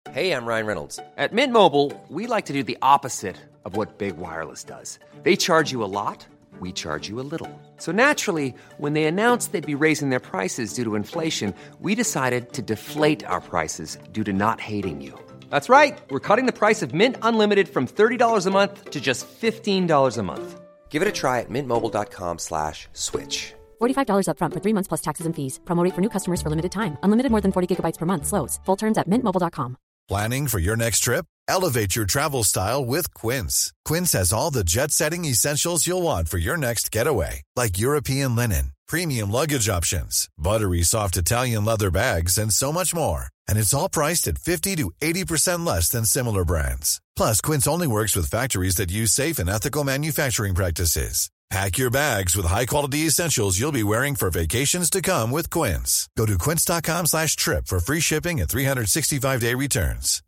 Hey, I'm Ryan Reynolds. At Mint Mobile, we like to do the opposite of what Big Wireless does. They charge you a lot, we charge you a little. So naturally, when they announced they'd be raising their prices due to inflation, we decided to deflate our prices due to not hating you. That's right. We're cutting the price of Mint Unlimited from $30 a month to just $15 a month. Give it a try at mintmobile.com/switch. $45 up front for 3 months plus taxes and fees. Promo rate for new customers for limited time. Unlimited more than 40 gigabytes per month. Slows full terms at mintmobile.com. Planning for your next trip? Elevate your travel style with Quince. Quince has all the jet-setting essentials you'll want for your next getaway, like European linen, premium luggage options, buttery soft Italian leather bags, and so much more. And it's all priced at 50 to 80% less than similar brands. Plus, Quince only works with factories that use safe and ethical manufacturing practices. Pack your bags with high-quality essentials you'll be wearing for vacations to come with Quince. Go to quince.com/trip for free shipping and 365-day returns.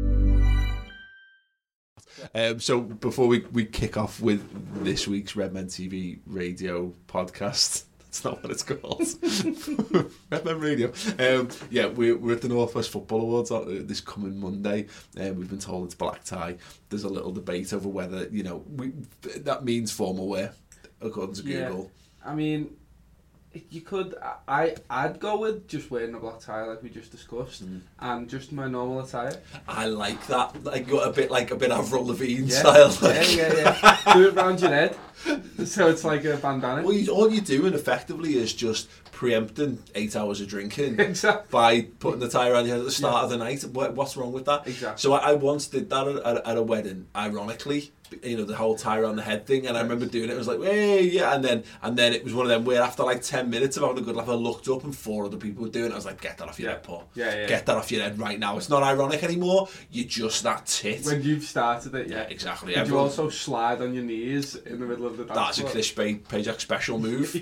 So before we kick off with this week's Redmen TV radio podcast, that's not what it's called. Redmen Radio. We're at the Northwest Football Awards this coming Monday. We've been told it's black tie. There's a little debate over whether that means formal wear, according to Google. I mean, you could. I'd go with just wearing a black tie, like we just discussed, and just my normal attire. I like that. Like a bit Avril Lavigne style. Yeah. Do it round your head, so it's like a bandana. Well, all you're doing effectively is just preempting 8 hours of drinking by putting the tie around your head at the start of the night. What's wrong with that? Exactly. So I once did that at a wedding, ironically. The whole tie around the head thing, and I remember doing it. It was like, hey, yeah, and then it was one of them where after like 10 minutes of having a good laugh, I looked up and 4 other people were doing it. I was like, get that off your head, Paul. Yeah. Get that off your head right now. It's not ironic anymore. You're just that tit. When you've started it, yeah, exactly. Did you also slide on your knees in the middle of the dance? That's a Chris Pajak special move.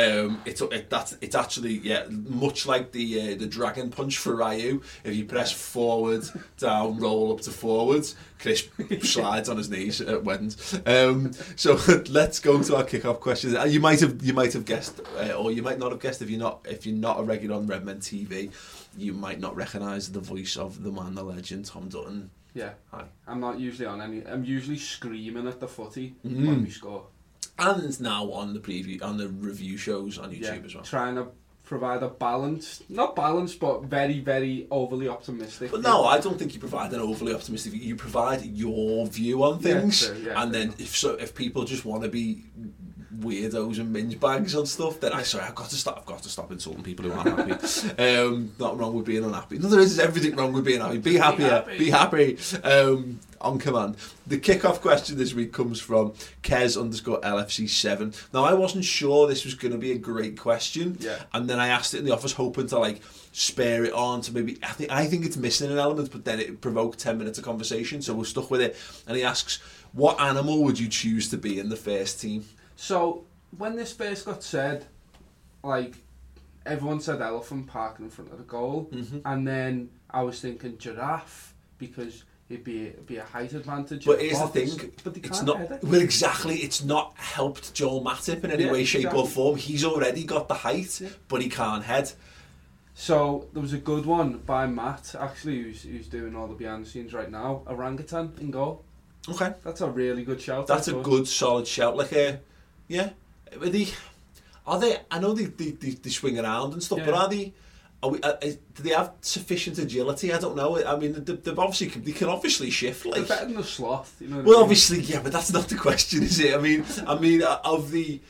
It's actually much like the dragon punch for Ryu. If you press forward, down, roll up to forwards, Chris slides on his knees at weddings. So let's go to our kick-off questions. You might have guessed, or you might not have guessed if you're not a regular on Redmen TV, you might not recognise the voice of the man, the legend, Tom Dutton. Yeah. Hi. I'm not usually on any. I'm usually screaming at the footy when we score. And now on the review shows on YouTube as well. Trying to provide a not balanced, but very, very overly optimistic. But no, I don't think you provide an overly optimistic view. You provide your view on things, and then if people just want to be weirdos and minge bags on stuff, then I've got to stop insulting people who aren't happy. Not wrong with being unhappy. No, there is everything wrong with being happy. Be happy. On command. The kick-off question this week comes from Kez_LFC7. Now, I wasn't sure this was going to be a great question, and then I asked it in the office hoping to spare it on to maybe. I think it's missing an element, but then it provoked 10 minutes of conversation, so we're stuck with it. And he asks, what animal would you choose to be in the first team? So when this first got said, everyone said elephant parking in front of the goal, and then I was thinking giraffe because it'd be a height advantage. But here's the thing, it's not. Well, exactly, it's not helped Joel Matip in any way, shape or form. He's already got the height, but he can't head. So there was a good one by Matt, actually, who's doing all the behind the scenes right now. Orangutan in goal. Okay, that's a really good shout. That's a good solid shout. Yeah. Are they? I know they swing around and stuff, but are they? Do they have sufficient agility? I don't know. I mean, they can obviously shift. They're better than the sloth. Obviously, yeah, but that's not the question, is it? I mean, of the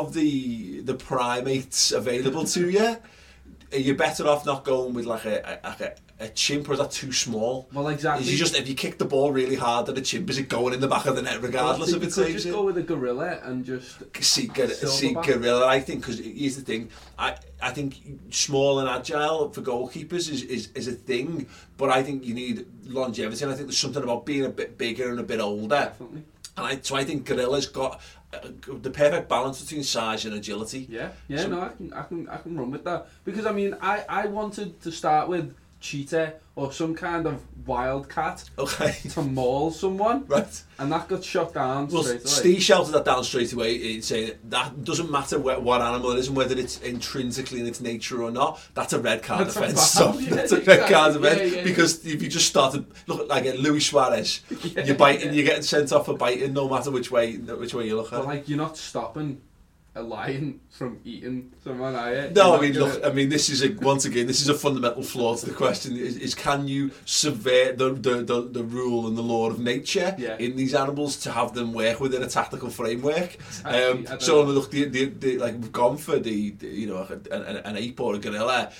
primates available to you, are you better off not going with a chimp, or is that too small? Well, exactly. If you kick the ball really hard at a chimp, is it going in the back of the net regardless if it saves it? Just go with a gorilla and just see gorilla. I think, because here's the thing, I think small and agile for goalkeepers is a thing, but I think you need longevity, and I think there's something about being a bit bigger and a bit older. Definitely. And I think gorilla's got the perfect balance between size and agility. I can run with that, because I wanted to start with cheetah or some kind of wildcat Okay. to maul someone. Right. And that got shot down Well, straight away. Steve shouted that down straight away, saying that doesn't matter what animal it is and whether it's intrinsically in its nature or not. That's a red card That's offence. a foul. So Yeah, that's a red card exactly. offence Yeah. because if you just started look like Luis Suarez, you're biting, you're getting sent off for biting, no matter which way you look at. But like, you're not stopping a lion from eating someone, are you? No, You're not look. I mean, this is once again, this is a fundamental flaw to the question: is can you subvert the rule and the law of nature in these animals to have them work within a tactical framework? So look, the like we've gone for the you know an ape or a gorilla.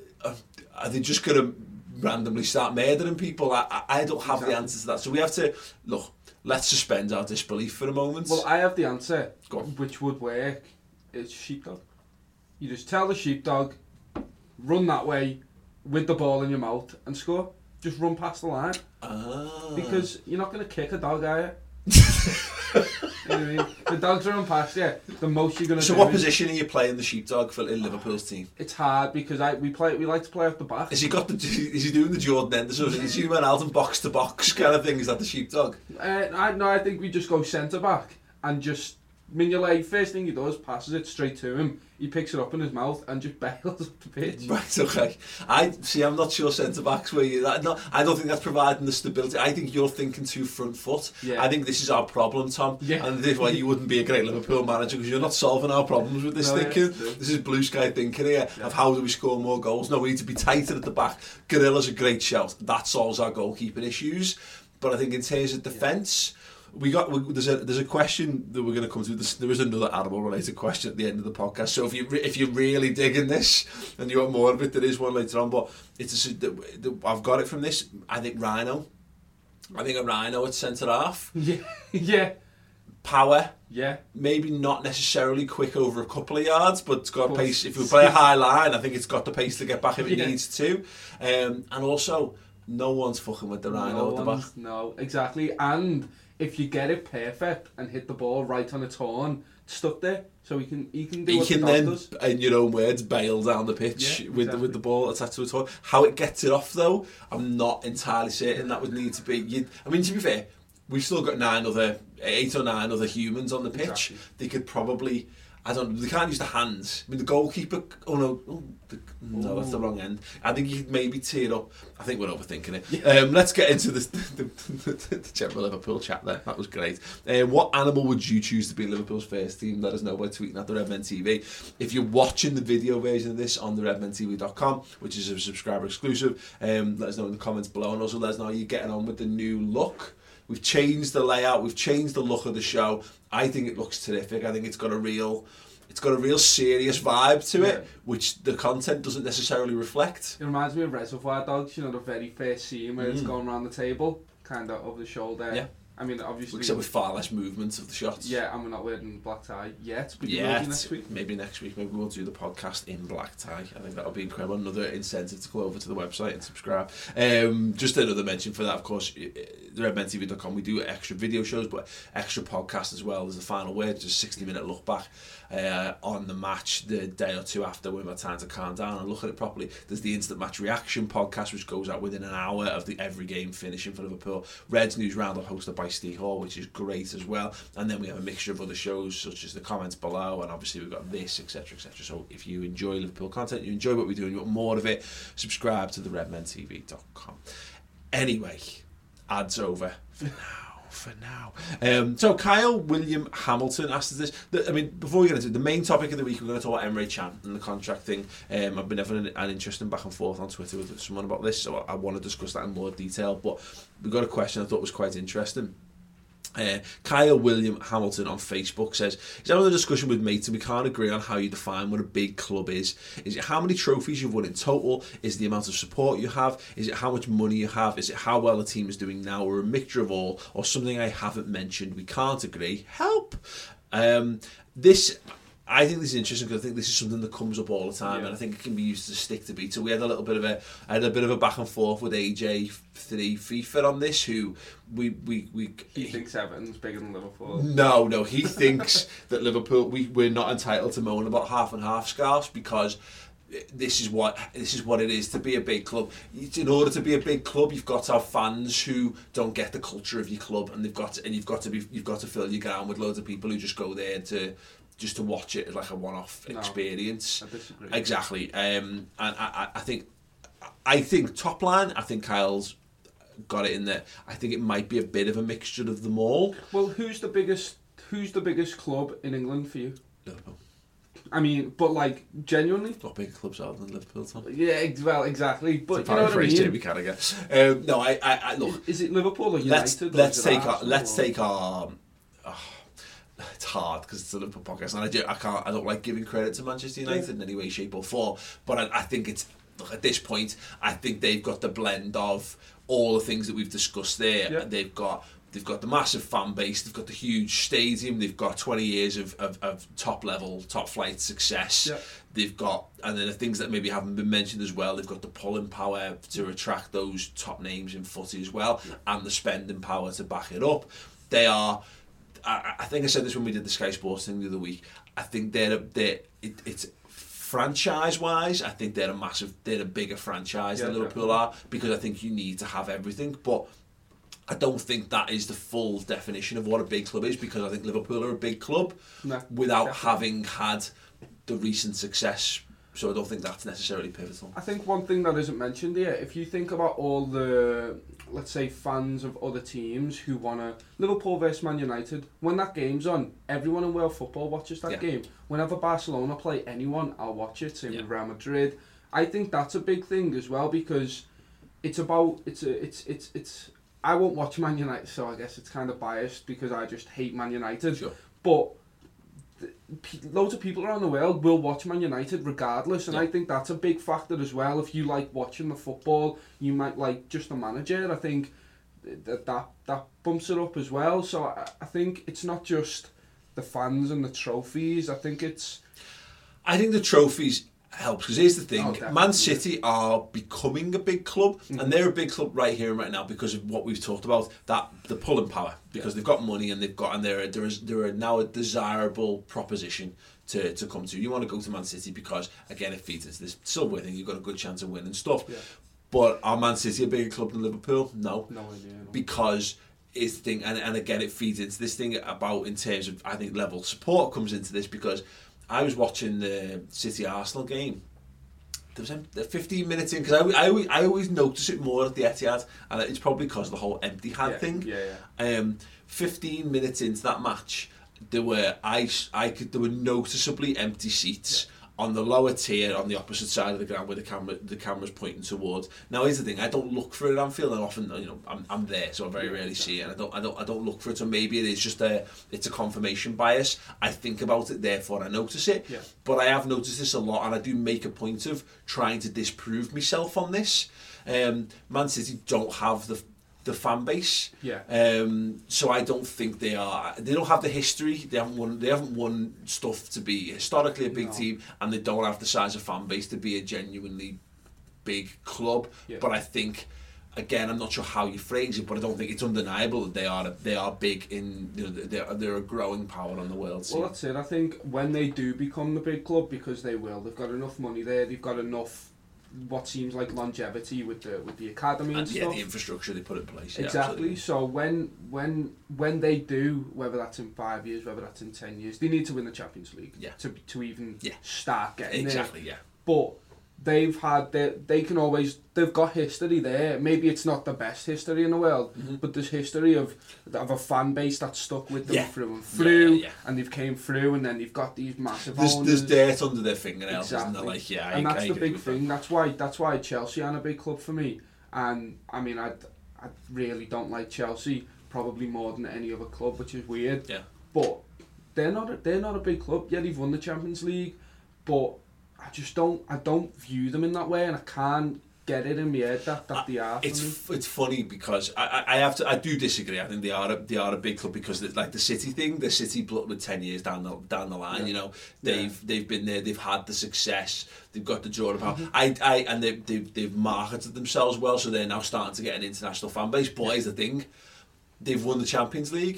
Are they just going to randomly start murdering people? I don't have the answer to that. So we have to look. Let's suspend our disbelief for a moment. Well, I have the answer, Go on. which would work. It's sheepdog. You just tell the sheepdog, run that way with the ball in your mouth and score. Just run past the line. Because you're not going to kick a dog, are you? You know what I mean? The dogs run past you. The most you're going to do. So what position are you playing the sheepdog for in Liverpool's team? It's hard because we like to play off the back. Is he doing the Jordan Henderson? Is he went out and box to box kind of thing? Is that the sheepdog? I think we just go centre back and just Mignolet, first thing he does, passes it straight to him. He picks it up in his mouth and just bails up the pitch. Right, okay. I'm not sure centre backs where you. I don't think that's providing the stability. I think you're thinking too front foot. Yeah. I think this is our problem, Tom. Yeah. And this is why you wouldn't be a great Liverpool manager because you're not solving our problems with this thinking. Yeah. This is blue sky thinking here of how do we score more goals. No, we need to be tighter at the back. Gorilla's a great shout. That solves our goalkeeping issues. But I think in terms of defence. There's a question that we're going to come to. There is another animal related question at the end of the podcast. So if you're really digging this and you want more of it, there is one later on. But I've got it from this. I think rhino. I think a rhino at centre half. Yeah. Power. Yeah. Maybe not necessarily quick over a couple of yards, but it's got pace. If we play a high line, I think it's got the pace to get back if it needs to. And also, no one's fucking with the rhino at the back. No, exactly. And if you get it perfect and hit the ball right on its horn, stuck there, so he can do what the dog does. In your own words, bail down the pitch with the ball attached to its horn. How it gets it off, though, I'm not entirely certain. That would need to be. To be fair, we've still got 8 or 9 other humans on the pitch. Exactly. They could probably. They can't use the hands. I mean, the goalkeeper. No, that's the wrong end. I think you could maybe tee it up. I think we're overthinking it. Yeah. Let's get into the general Liverpool chat there. That was great. What animal would you choose to be Liverpool's first team? Let us know by tweeting at the Redmen TV. If you're watching the video version of this on the redmentv.com, which is a subscriber exclusive, let us know in the comments below, and also let us know how you're getting on with the new look. We've changed the layout. We've changed the look of the show. I think it looks terrific. I think it's got a real serious vibe to it, which the content doesn't necessarily reflect. It reminds me of Reservoir Dogs. You know, the very first scene where it's going around the table, kind of over the shoulder. Yeah. I mean, obviously. Except with far less movement of the shots. Yeah, and we're not wearing black tie yet. But next week. Maybe next week. Maybe we'll do the podcast in black tie. I think that'll be incredible. Another incentive to go over to the website and subscribe. Just another mention for that, of course, redmentv.com. We do extra video shows, but extra podcasts as well. There's the final word, just a 60-minute look back on the match the day or two after when we've had time to calm down and look at it properly. There's the Instant Match Reaction podcast, which goes out within an hour of every game finishing for Liverpool. Reds News Roundup, hosted by Steve Hall, which is great as well. And then we have a mixture of other shows, such as the comments below, and obviously we've got this, etc, etc. So if you enjoy Liverpool content, you enjoy what we do, and you want more of it, subscribe to the redmentv.com. Anyway, ads over for now. So Kyle William Hamilton asked us this. Before we get into it, the main topic of the week, we're going to talk about Emre Can and the contract thing. I've been having an interesting back and forth on Twitter with someone about this, so I want to discuss that in more detail. But we got a question I thought was quite interesting. Kyle William Hamilton on Facebook says, he's having a discussion with mates and we can't agree on how you define what a big club is. Is it how many trophies you've won in total? Is it the amount of support you have? Is it how much money you have? Is it how well the team is doing now, or a mixture of all, or something I haven't mentioned? We can't agree. Help! I think this is interesting because I think this is something that comes up all the time, and I think it can be used as a stick to beat. So we had a bit of a back and forth with AJ3 FIFA on this, who he thinks Everton's bigger than Liverpool. No, he thinks that Liverpool we're not entitled to moan about half and half scarves because this is what it is to be a big club. In order to be a big club, you've got to have fans who don't get the culture of your club, and you've got to fill your ground with loads of people who just go there to watch it as like a one-off experience. I disagree. Exactly. And I think top line, I think Kyle's got it in there. I think it might be a bit of a mixture of them all. Well, who's the biggest club in England for you? Liverpool. I mean, but like genuinely, What bigger clubs are than Liverpool, Tom? yeah, well, exactly. But It's you know what I mean. Jamie Carragher. No, I look. Is it Liverpool or United? Let's take our. It's hard because it's a Liverpool podcast, and I don't like giving credit to Manchester United in any way, shape, or form. But I think it's at this point, I think they've got the blend of all the things that we've discussed there. Yeah. They've got the massive fan base, they've got the huge stadium, they've got 20 years of top flight success. Yeah. They've got, and then the things that maybe haven't been mentioned as well, they've got the pulling power to attract those top names in footy as well, and the spending power to back it up. They are, I think I said this when we did the Sky Sports thing the other week, I think it's franchise-wise, I think they're a bigger franchise than Liverpool are, because I think you need to have everything, but I don't think that is the full definition of what a big club is, because I think Liverpool are a big club without having had the recent success. So I don't think that's necessarily pivotal. I think one thing that isn't mentioned here, if you think about all the, let's say, fans of other teams who want to... Liverpool versus Man United, when that game's on, everyone in world football watches that game. Whenever Barcelona play anyone, I'll watch it. Same with Real Madrid. I think that's a big thing as well, because it's about... It's I won't watch Man United, so I guess it's kind of biased because I just hate Man United. Sure. But loads of people around the world will watch Man United regardless, and I think that's a big factor as well. If you like watching the football, you might like just the manager. I think that bumps it up as well. So I think it's not just the fans and the trophies. I think the trophies helps, because here's the thing, Man City are becoming a big club, and they're a big club right here and right now because of what we've talked about, that the pulling power, because they've got money and they're now a desirable proposition to come to. You want to go to Man City because, again, it feeds into this silver thing, you've got a good chance of winning stuff. But are Man City a bigger club than Liverpool? No idea, no. Because it's the thing, and again, it feeds into this thing about, in terms of, I think, level of support comes into this, because I was watching the City-Arsenal game. There was 15 minutes in, because I always notice it more at the Etihad, and it's probably because of the whole empty hat thing. 15 minutes into that match, there were noticeably empty seats on the lower tier on the opposite side of the ground where the camera's pointing towards. Now here's the thing, I don't look for it at Anfield, and often I'm there, so I very rarely see it, and I don't look for it, so maybe it is just it's a confirmation bias. I think about it, therefore I notice it. But I have noticed this a lot, and I do make a point of trying to disprove myself on this. Man City don't have the fan base, so I don't think they don't have the history, they haven't won stuff to be historically a big team, and they don't have the size of fan base to be a genuinely big club. But I think, again, I'm not sure how you phrase it, but I don't think it's undeniable that they are big in, they're a growing power on the world scene. Well, that's it. I think when they do become the big club, because they've got enough money there, they've got enough what seems like longevity with the academy and stuff. The infrastructure they put in place. Exactly. So when they do, whether that's in 5 years, whether that's in 10 years, they need to win the Champions League to even start getting there. Exactly. But they've got history there. Maybe it's not the best history in the world, but there's history of a fan base that's stuck with them through and through, and they've came through, and then they've got these massive owners. There's dirt under their fingernails, isn't there? And that's the big thing. That's why Chelsea aren't a big club for me. And I mean, I really don't like Chelsea, probably more than any other club, which is weird. But they're not a big club. Yeah, they've won the Champions League, but I don't view them in that way, and I can't get it in my head that they are. It's funny because I do disagree. I think they are a big club because like the City thing, the City with 10 years down the line, they've been there, they've had the success, they've got the drawing power. And they've marketed themselves well, so they're now starting to get an international fan base. But here's the thing, they've won the Champions League.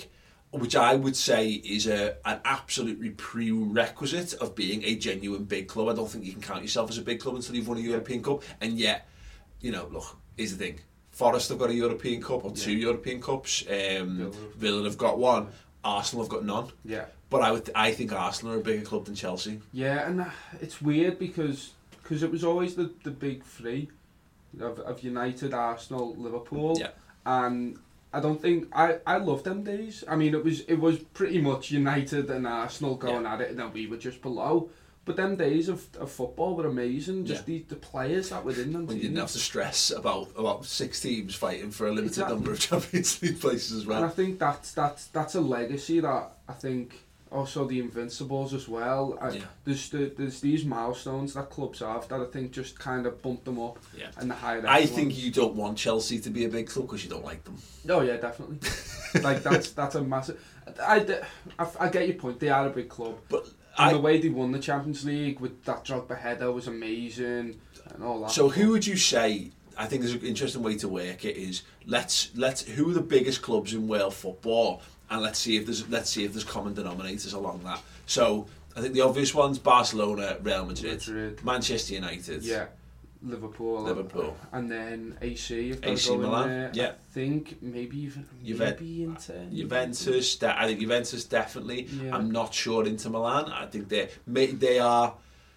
which I would say is an absolute prerequisite of being a genuine big club. I don't think you can count yourself as a big club until you've won a European Cup. And yet, you know, look, here's the thing. Forest have got a European Cup or 2 European Cups. Villa have got 1. Arsenal have got none. Yeah. But I think Arsenal are a bigger club than Chelsea. Yeah, and it's weird because it was always the big 3 of United, Arsenal, Liverpool. Yeah. And I don't think I love them days. I mean, it was pretty much United and Arsenal going at it, and then we were just below. But them days of football were amazing. Just the players that were in them. When you didn't have to stress about 6 teams fighting for a limited number of Champions League places as well. And I think that's a legacy that I think. Also the Invincibles as well. There's these milestones that clubs have that I think just kind of bump them up. Yeah. And the higher. I think you don't want Chelsea to be a big club because you don't like them. Oh yeah, definitely. Like that's a massive. I get your point. They are a big club, but the way they won the Champions League with that Drogba header was amazing and all that. So who would you say? I think there's an interesting way to work it. Is let's who are the biggest clubs in world football? And let's see if there's common denominators along that. So I think the obvious ones: Barcelona, Real Madrid. Manchester United, Liverpool, and then AC. AC Milan, I think maybe Inter. Juventus. I think Juventus definitely. Yeah. I'm not sure Inter Milan. I think they are.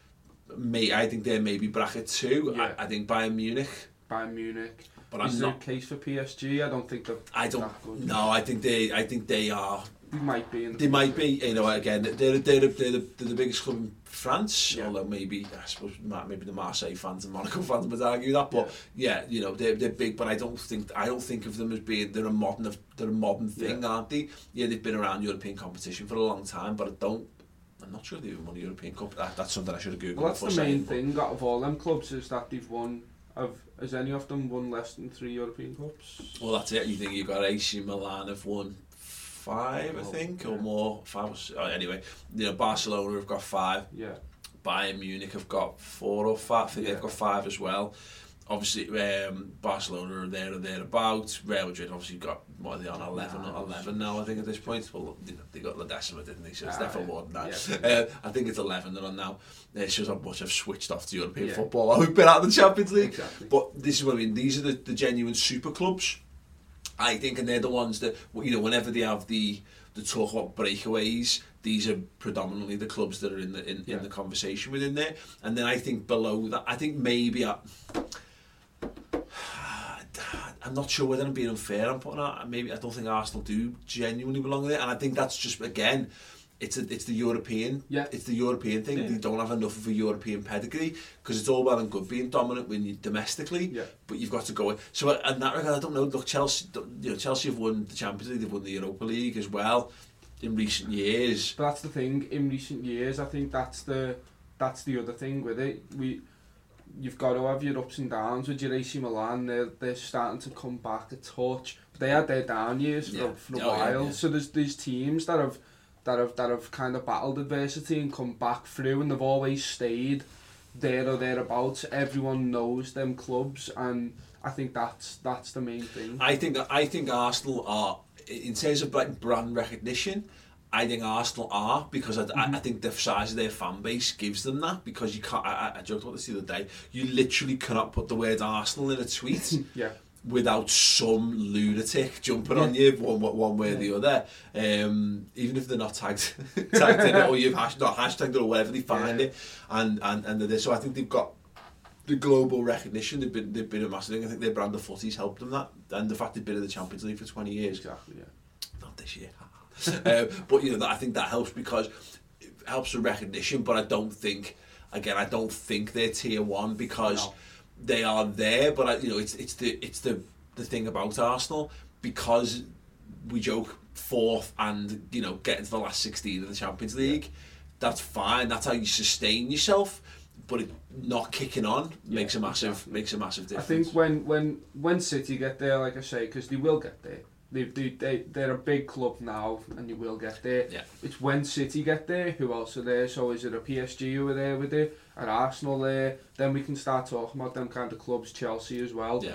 I think they're maybe bracket 2. Yeah. I think Bayern Munich. But is there a case for PSG? I don't think they're that good. No, I think they are. They might be. They might be. You know, again, they're the biggest club in France. Yeah. Although maybe I suppose maybe the Marseille fans and Monaco fans would argue that. But yeah, you know, they're big. But I don't think of them as being they're a modern thing, aren't they? Yeah, they've been around European competition for a long time, but I'm not sure they've even won a European Cup. That's something I should have googled. Well, that's the main thing out of all them clubs is that they've won. Has any of them won less than 3 European Cups? Well, that's it. You think you've got AC Milan have won 5, I think, or more. 5 or anyway, you know, Barcelona have got 5. Yeah. Bayern Munich have got 4 or 5. I think they've got 5 as well. Obviously, Barcelona are there or thereabouts. Real Madrid obviously got, what are they on, 11 now, I think, at this point. Well, they got La Decima, didn't they? So it's definitely more than that. Yeah. I think it's 11 they're on now. It shows how much I've switched off to European football while we've been out of the Champions League. Exactly. But this is what I mean. These are the genuine super clubs, I think, and they're the ones that, you know, whenever they have the talk about breakaways, these are predominantly the clubs that are in the conversation within there. And then I think below that, I think maybe I'm not sure whether I'm being unfair. I'm putting out. Maybe I don't think Arsenal do genuinely belong there, and I think that's just again, it's the European. Yeah. It's the European thing. Yeah. They don't have enough of a European pedigree because it's all well and good being dominant when you domestically. Yeah. But you've got to go. So in that regard, I don't know. Look, Chelsea have won the Champions League. They've won the Europa League as well in recent years. But that's the thing. In recent years, I think that's the other thing with it. You've got to have your ups and downs with your AC Milan. They're starting to come back a touch. But they had their down years for a while. Yeah. So there's these teams that have kind of battled adversity and come back through, and they've always stayed there or thereabouts. Everyone knows them clubs, and I think that's the main thing. I think Arsenal are, in terms of like brand recognition, I think Arsenal are, because I think the size of their fan base gives them that, because you can't, I joked about this the other day, you literally cannot put the word Arsenal in a tweet without some lunatic jumping on you one way or the other, even if they're not tagged in it, or you've hashtagged it or whatever, they find it, and so I think they've got the global recognition. They've been a massive thing. I think their brand of footy's helped them that, and the fact they've been in the Champions League for 20 years. Exactly, yeah. Not this year. But you know, I think that helps because it helps with recognition. But I don't think they're tier 1 because they are there. But it's the thing about Arsenal, because we joke 4th and getting to the last 16 of the Champions League. That's fine. That's how you sustain yourself. But it not kicking on makes a massive difference. I think when City get there, like I say, because they will get there. They're a big club now, and you will get there. Yeah. It's when City get there, who else are there? So is it a PSG who are there with it? An Arsenal there? Then we can start talking about them kind of clubs, Chelsea as well. Yeah.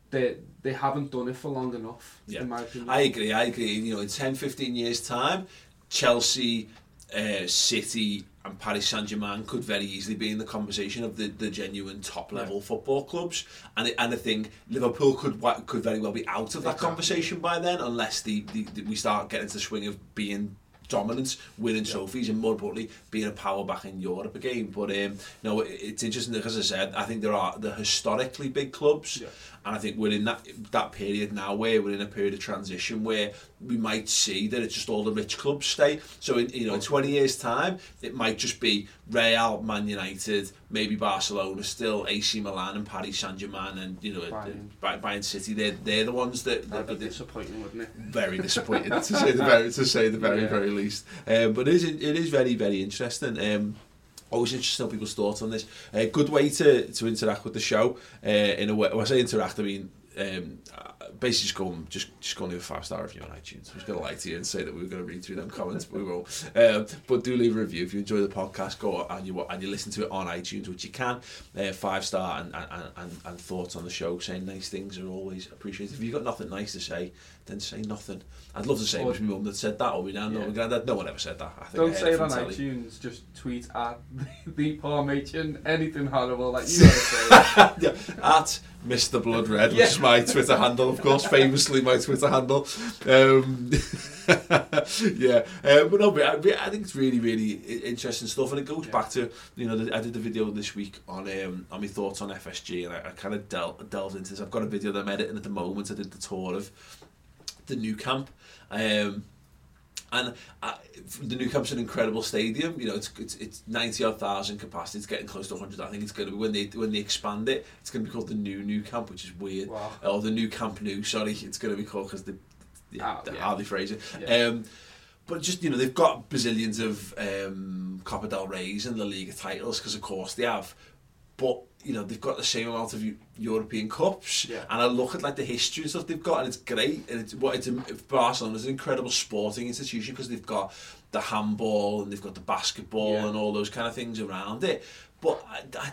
they haven't done it for long enough, in my opinion. I agree. You know, in 10, 15 years' time, Chelsea, City and Paris Saint-Germain could very easily be in the conversation of the genuine top-level football clubs. And I think Liverpool could very well be out of that conversation by then, unless we start getting into the swing of being dominant, winning trophies, and more importantly being a power back in Europe again. But no, it's interesting, as I said, I think there are the historically big clubs, and I think we're in that period now where we're in a period of transition where we might see that it's just all the rich clubs stay. So in 20 years time it might just be Real, Man United, maybe Barcelona still, AC Milan and Paris Saint-Germain, and Bayern City. They're the ones that that'd be disappointing, wouldn't it? Very disappointing to say the very least. But it is very, very interesting. Always interested to know people's thoughts on this. Good way to interact with the show. In a way, when I say interact, I mean basically just go and leave a 5-star review on iTunes. I was going to lie to you and say that we were going to read through them comments, but we won't. But do leave a review if you enjoy the podcast. Go and you listen to it on iTunes, which you can. 5-star and thoughts on the show, saying nice things are always appreciated. If you've got nothing nice to say, then say nothing. I'd love to say it was my mum that said that, or my nan, or my granddad. No one ever said that. I think don't say it on iTunes. Just tweet at the Paul Machin, anything horrible that you want to say. At Mr. Blood Red, which is my Twitter handle, of course, famously my Twitter handle. But no, I think it's really, really interesting stuff, and it goes back to, you know, I did the video this week on my thoughts on FSG, and I kind of delved into this. I've got a video that I'm editing at the moment. I did the tour of the new camp. And the new camp's an incredible stadium. You know, it's 90,000 capacity. It's getting close to 100. I think it's going to be when they expand it. It's going to be called the new camp, which is weird. Wow. Or the new Camp Nou. Sorry, it's going to be called because how they phrase it. Yeah. But just, you know, they've got bazillions of Copa del Reys and La Liga titles, because of course they have. But you know, they've got the same amount of European Cups, and I look at like the history and stuff they've got, and it's great. And Barcelona's an incredible sporting institution because they've got the handball and they've got the basketball and all those kind of things around it. But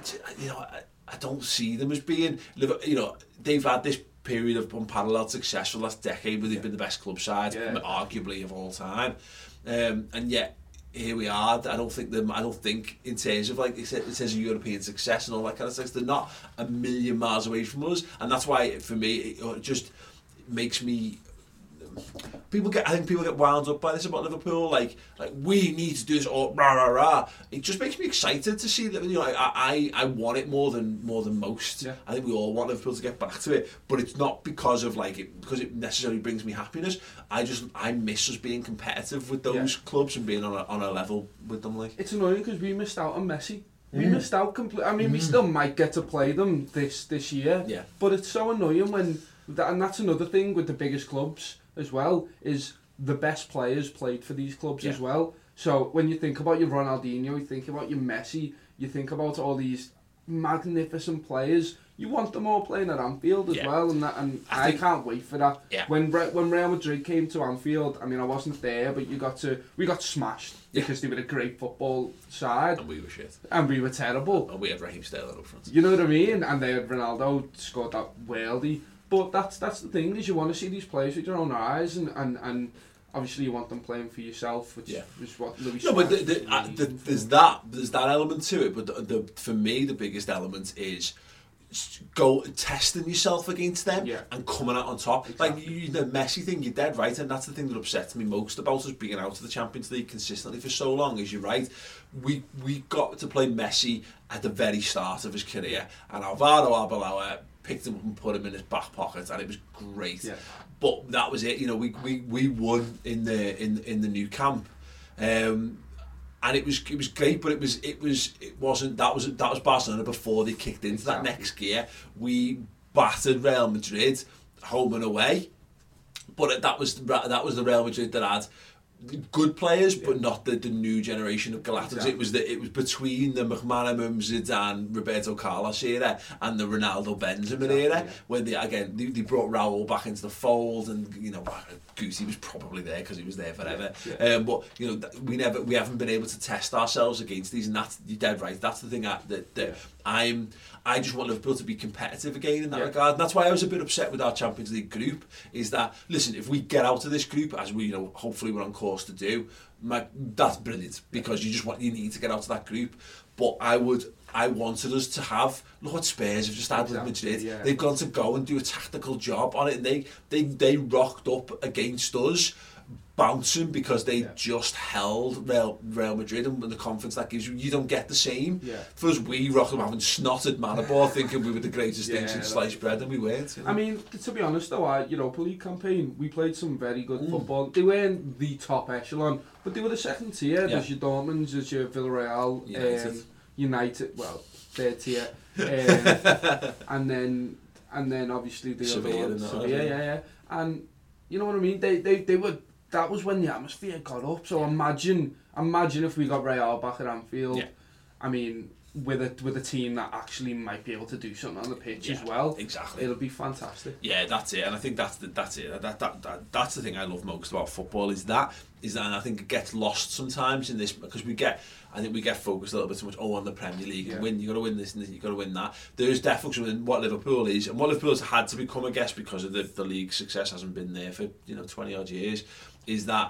I don't see them as being, you know, they've had this period of unparalleled success for the last decade where they've been the best club side, arguably of all time, and yet here we are. I don't think in terms of like it says of European success and all that kind of stuff, they're not a million miles away from us, and that's why for me it just makes me. I think people get wound up by this about Liverpool, like we need to do this, or rah rah rah. It just makes me excited to see that. You know, I want it more than most. Yeah. I think we all want Liverpool to get back to it, but it's not because it necessarily brings me happiness. I miss us being competitive with those clubs and being on a level with them. Like, it's annoying because we missed out on Messi. We missed out completely. I mean, we still might get to play them this year. Yeah. But it's so annoying and that's another thing with the biggest clubs as well, is the best players played for these clubs as well. So when you think about your Ronaldinho, you think about your Messi, you think about all these magnificent players, you want them all playing at Anfield as well, and I can't wait for that. Yeah. When Real Madrid came to Anfield, I mean, I wasn't there, but we got smashed because they were a great football side. And we were shit. And we were terrible. And we had Raheem Sterling up front. You know what I mean? And they had Ronaldo scored that worldie. But that's the thing, is you want to see these players with your own eyes, and obviously you want them playing for yourself, which is what Louis. No, but there's that element to it. But for me, the biggest element is go testing yourself against them and coming out on top. Exactly. Like the Messi thing, you're dead right, and that's the thing that upsets me most about us being out of the Champions League consistently for so long. Is you're right, we got to play Messi at the very start of his career, and Alvaro Arbeloa picked him up and put him in his back pocket, and it was great. Yeah. But that was it. You know, we won in the new camp, and it was great. But it wasn't. That was Barcelona before they kicked into that next gear. We battered Real Madrid home and away, but that was the Real Madrid that had good players, but not the new generation of Galacticos. Exactly. It was between the McManaman, Zidane, Roberto Carlos era and the Ronaldo Benzema era, when they brought Raul back into the fold, and you know, Guti was probably there because he was there forever. Yeah. But you know, we haven't been able to test ourselves against these, and that's, you're dead right. That's the thing that I just want Liverpool to be competitive again in that regard. And that's why I was a bit upset with our Champions League group, is that, listen, if we get out of this group, as we, hopefully we're on course to do, that's brilliant, because you need to get out of that group. But I wanted us to have, look what Spurs have just had with Madrid. Yeah. They've got to go and do a tactical job on it, and they rocked up against us, bouncing, because they just held Real Madrid, and the confidence that gives you don't get the same. Yeah. For us, we rocked them having snotted Maribor, thinking we were the greatest thing since sliced bread, and we weren't. I mean, to be honest though, our Europa League campaign, we played some very good football. They weren't the top echelon, but they were the second tier. Yeah. There's your Dortmunds, there's your Villarreal, United, well, third tier, and then obviously the Sevilla, other one, Sevilla, and you know what I mean. They were. That was when the atmosphere got up. So imagine if we got Real back at Anfield. Yeah. I mean, with a team that actually might be able to do something on the pitch as well. Exactly. It'll be fantastic. Yeah, that's it. And I think that's it. That's the thing I love most about football is that, and I think it gets lost sometimes in this, because I think we get focused a little bit too much on the Premier League and win. You got to win this and you got to win that. There is definitely what Liverpool is, and what Liverpool's had to become, I guess, because of the league success hasn't been there for 20 odd years. Is that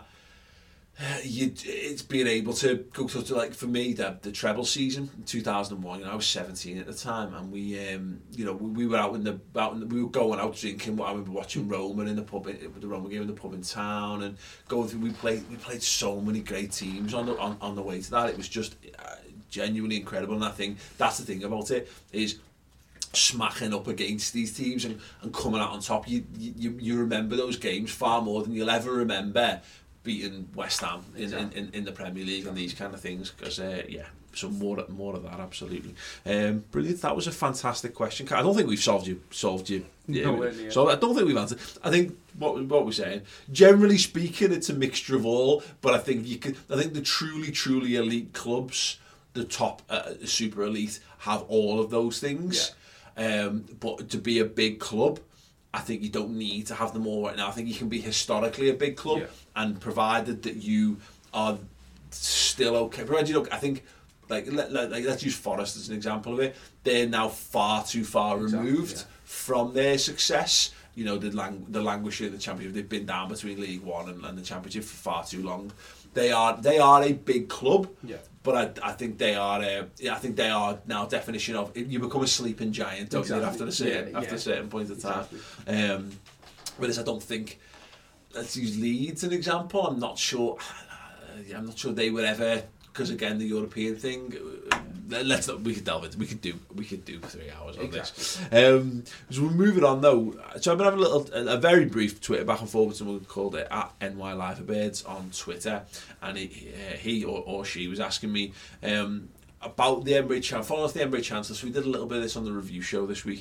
it's being able to go to, like, for me, the treble season in 2001. I was 17 at the time, and we were we were going out drinking. I remember watching Roma in the pub, the Roma game in the pub in town, and going through. We played so many great teams on the way to that. It was just genuinely incredible, and I think that's the thing about it is smacking up against these teams and coming out on top. You remember those games far more than you'll ever remember beating West Ham in the Premier League and these kind of things, because so more of that, absolutely. Brilliant. That was a fantastic question. I don't think we've solved you. So I don't think we've answered. I think what we're saying, generally speaking, it's a mixture of all, but I think the truly elite clubs, the top super elite, have all of those things. But to be a big club, I think you don't need to have them all right now. I think you can be historically a big club, and provided that you are still okay. Provided I think, let's use Forest as an example of it. They're now far too far removed from their success. The languishing in the Championship. They've been down between League One and the Championship for far too long. They are a big club. Yeah. But I think they are. I think they are now definition of, you become a sleeping giant, don't you? After a certain point of time. Exactly. Whereas I don't think. Let's use Leeds an example. I'm not sure they were ever, because again the European thing. We could delve into. We could do 3 hours on this. So we're moving on though. So I've been having a very brief Twitter back and forth with someone called it at NY Liverbirds on Twitter, and he or she was asking me about the Emre Can. Following us the Emre Chancellor. So we did a little bit of this on the review show this week.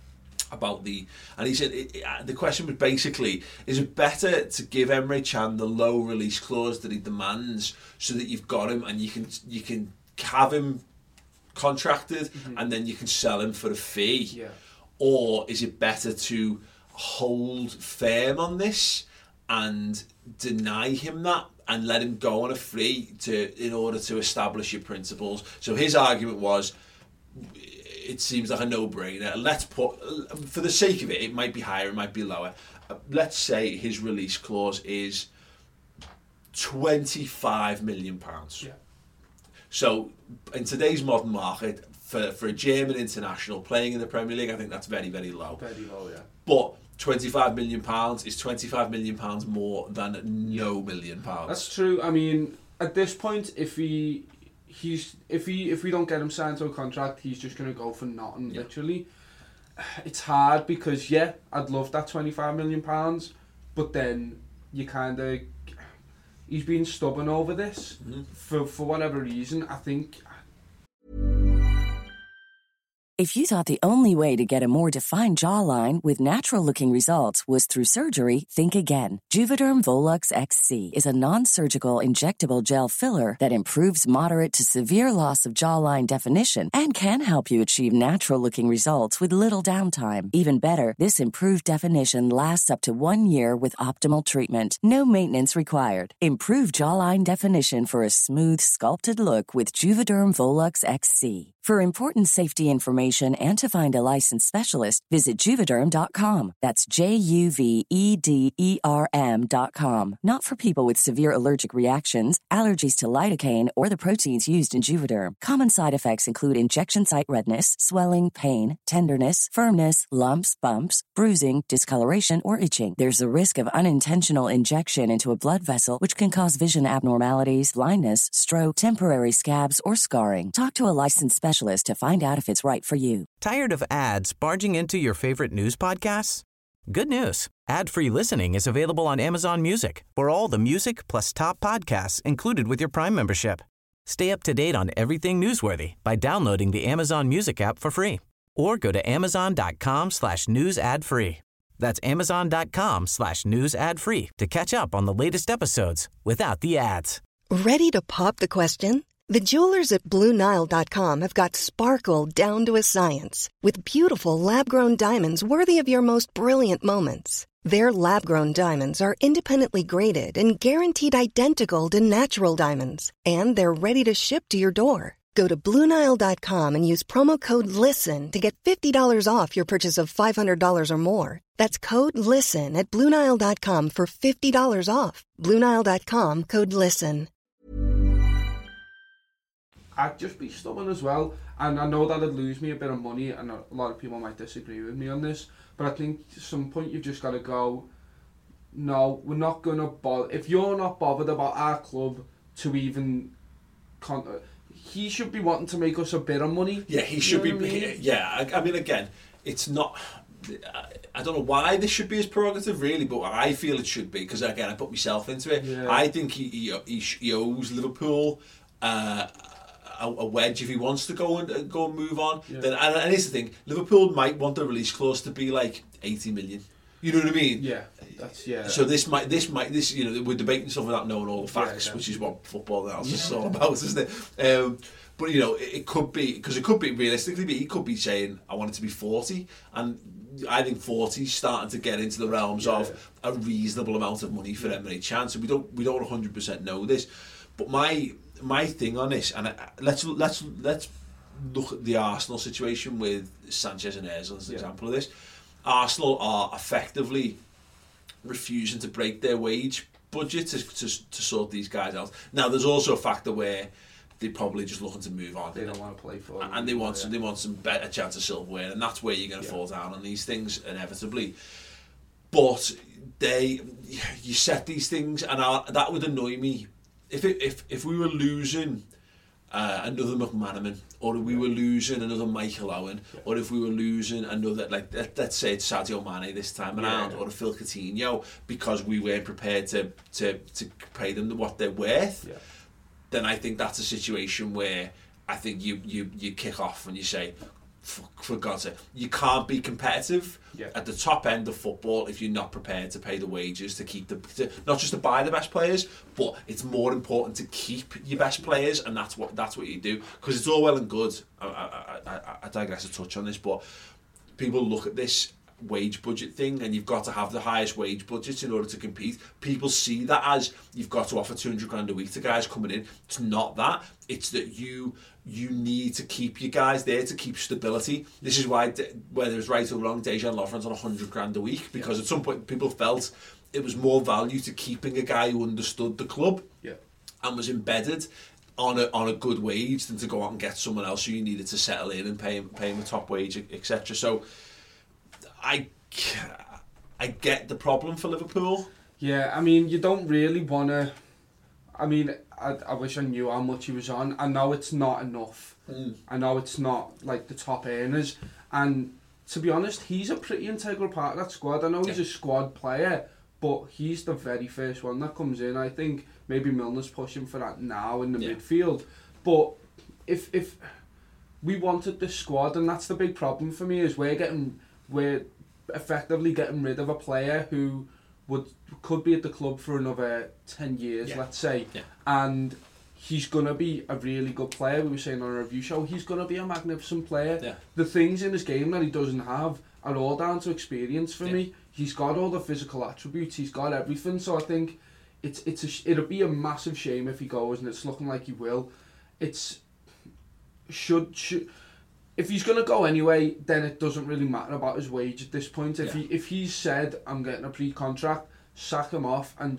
And he said the question was basically, is it better to give Emre Can the low release clause that he demands, so that you've got him and you can have him contracted, and then you can sell him for a fee, or is it better to hold firm on this and deny him that and let him go on a free in order to establish your principles? So his argument was, it seems like a no-brainer. Let's put, for the sake of it, it might be higher, it might be lower. Let's say his release clause is £25 million. Yeah. So in today's modern market, for a German international playing in the Premier League, I think that's very, very low. Very low, yeah. But £25 million is £25 million more than no £1 million. That's true. I mean, at this point, if we don't get him signed to a contract, he's just going to go for nothing, literally. It's hard because, I'd love that £25 million, but then you kind of... He's been stubborn over this for whatever reason, I think. If you thought the only way to get a more defined jawline with natural-looking results was through surgery, think again. Juvederm Volux XC is a non-surgical injectable gel filler that improves moderate to severe loss of jawline definition and can help you achieve natural-looking results with little downtime. Even better, this improved definition lasts up to 1 year with optimal treatment. No maintenance required. Improve jawline definition for a smooth, sculpted look with Juvederm Volux XC. For important safety information and to find a licensed specialist, visit Juvederm.com. That's JUVEDERM.com. Not for people with severe allergic reactions, allergies to lidocaine, or the proteins used in Juvederm. Common side effects include injection site redness, swelling, pain, tenderness, firmness, lumps, bumps, bruising, discoloration, or itching. There's a risk of unintentional injection into a blood vessel, which can cause vision abnormalities, blindness, stroke, temporary scabs, or scarring. Talk to a licensed specialist to find out if it's right for you. Tired of ads barging into your favorite news podcasts? Good news. Ad-free listening is available on Amazon Music for all the music plus top podcasts included with your Prime membership. Stay up to date on everything newsworthy by downloading the Amazon Music app for free or go to amazon.com/news ad free. That's amazon.com/news ad free to catch up on the latest episodes without the ads. Ready to pop the question? The jewelers at BlueNile.com have got sparkle down to a science with beautiful lab-grown diamonds worthy of your most brilliant moments. Their lab-grown diamonds are independently graded and guaranteed identical to natural diamonds, and they're ready to ship to your door. Go to BlueNile.com and use promo code LISTEN to get $50 off your purchase of $500 or more. That's code LISTEN at BlueNile.com for $50 off. BlueNile.com, code LISTEN. I'd just be stubborn as well, and I know that'd lose me a bit of money, and a lot of people might disagree with me on this, but I think at some point you've just got to go, no, we're not going to bother. If you're not bothered about our club to even... he should be wanting to make us a bit of money. Yeah, he should be... I mean? Yeah, I mean, again, it's not... I don't know why this should be his prerogative, really, but I feel it should be, because, again, I put myself into it. Yeah. I think he owes Liverpool... a wedge if he wants to go and move on. Yeah. Then, and here's the thing: Liverpool might want the release clause to be like 80 million. You know what I mean? Yeah, that's So this might you know, we're debating stuff without knowing all the facts, which is what football analysis is all about, isn't it? But you know, it could be, because it could be realistically, he could be saying, I want it to be 40, and I think 40 is starting to get into the realms of a reasonable amount of money for Emre Can. So we don't 100% know this, but my thing on this, and let's look at the Arsenal situation with Sanchez and Ozil as an example of this. Arsenal are effectively refusing to break their wage budget to sort these guys out. Now, there's also a factor where they're probably just looking to move on. They don't want to play for it, and they want some better chance of silverware, and that's where you're going to fall down on these things inevitably. But you set these things, and that would annoy me. If we were losing another McManaman, or if we were losing another Michael Owen, or if we were losing another, like let's say it's Sadio Mane this time around, or a Phil Coutinho, because we weren't prepared to pay them what they're worth, then I think that's a situation where I think you kick off and you say, for God's sake, you can't be competitive at the top end of football if you're not prepared to pay the wages to keep not just to buy the best players, but it's more important to keep your best players, and that's what you do. Because it's all well and good. I digress a touch on this, but people look at this wage budget thing, and you've got to have the highest wage budgets in order to compete. People see that as you've got to offer 200 grand a week to guys coming in. It's not that. It's that you need to keep your guys there to keep stability. This is why, whether it's right or wrong, Dejan Lovren's on 100 grand a week, because at some point people felt it was more value to keeping a guy who understood the club and was embedded on a good wage than to go out and get someone else who you needed to settle in and pay him a top wage, etc. So I get the problem for Liverpool. Yeah, I mean, you don't really want to... I mean, I wish I knew how much he was on. I know it's not enough. I know it's not like the top earners. And to be honest, he's a pretty integral part of that squad. I know he's a squad player, but he's the very first one that comes in. I think maybe Milner's pushing for that now in the midfield. But if we wanted this squad, and that's the big problem for me, is we're effectively getting rid of a player who could be at the club for another 10 years, let's say, and he's going to be a really good player. We were saying on a review show, he's going to be a magnificent player. Yeah. The things in his game that he doesn't have are all down to experience for me. He's got all the physical attributes, he's got everything, so I think it'll be a massive shame if he goes, and it's looking like he will. If he's going to go anyway, then it doesn't really matter about his wage at this point. If he's said, I'm getting a pre-contract, sack him off and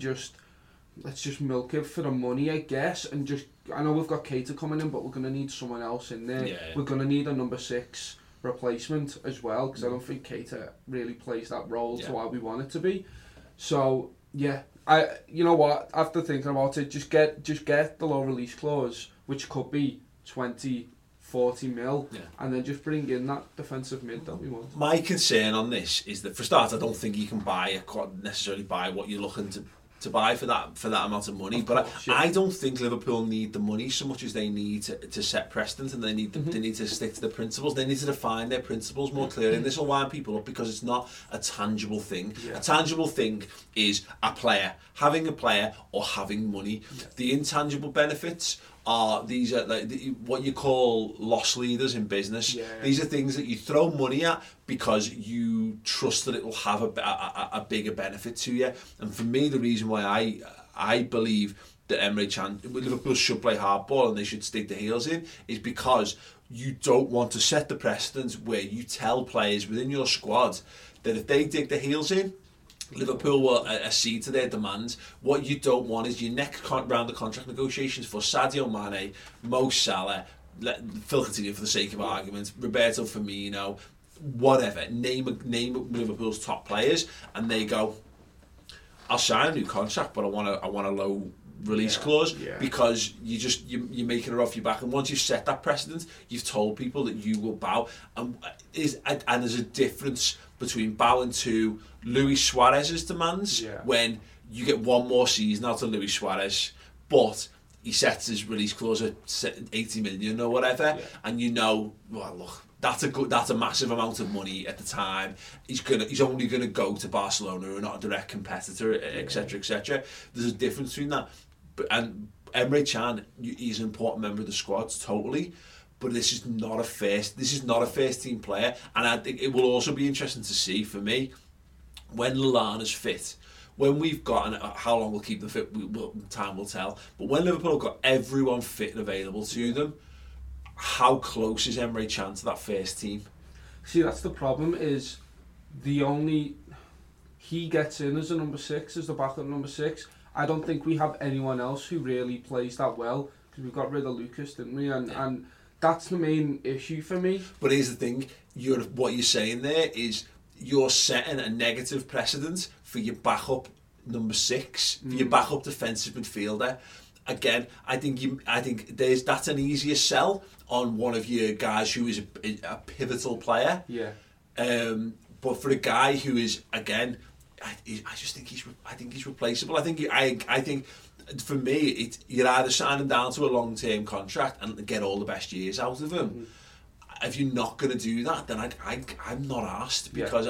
let's just milk it for the money, I guess. And I know we've got Keita coming in, but we're going to need someone else in there. We're going to need a number 6 replacement as well, because I don't think Keita really plays that role to what we want it to be. So, you know what, after thinking about it, just get the low release clause, which could be 20, 40 mil, and then just bring in that defensive mid that we want. My concern on this is that, for starters, I don't think you can necessarily buy what you're looking to buy for that amount of money. But I don't think Liverpool need the money so much as they need to set precedent, and they need to stick to the principles. They need to define their principles more clearly, and this will wind people up, because it's not a tangible thing. A tangible thing is having a player or having money. The intangible benefits are what you call loss leaders in business. These are things that you throw money at because you trust that it will have a bigger benefit to you. And for me, the reason why I believe that Emre Can, Liverpool should play hardball and they should stick their heels in, is because you don't want to set the precedent where you tell players within your squad that if they dig their heels in, Liverpool will accede to their demands. What you don't want is your next round of contract negotiations for Sadio Mane, Mo Salah, Phil Coutinho for the sake of argument, Roberto Firmino, whatever. Name Liverpool's top players, and they go, I'll sign a new contract, but I want a low release clause, because you're making it off your back. And once you've set that precedent, you've told people that you will bow. And there's a difference between bowing to Luis Suarez's demands when you get one more season out of Luis Suarez, but he sets his release clause at 80 million or whatever, and you know, well, look, that's a massive amount of money at the time. He's only gonna go to Barcelona, who are not a direct competitor, etc., etc. There's a difference between that. And Emre Can, he's an important member of the squad, totally. But this is not a first team player, and I think it will also be interesting to see, for me, when Lallana's fit, when we've got, and how long we'll keep them fit, time will tell, but when Liverpool have got everyone fit and available to them, how close is Emre Can to that first team? See, that's the problem, is he gets in as a number 6, as the backup number 6. I don't think we have anyone else who really plays that well, because we got rid of Lucas, didn't we? And that's the main issue for me. But here's the thing, what you're saying there is you're setting a negative precedent for your backup number 6, for your backup defensive midfielder. Again, I think that's an easier sell on one of your guys who is a pivotal player. But for a guy who is, again, I think he's replaceable. I think for me, you're either signing down to a long-term contract and get all the best years out of him. If you're not going to do that, then I'm not asked, because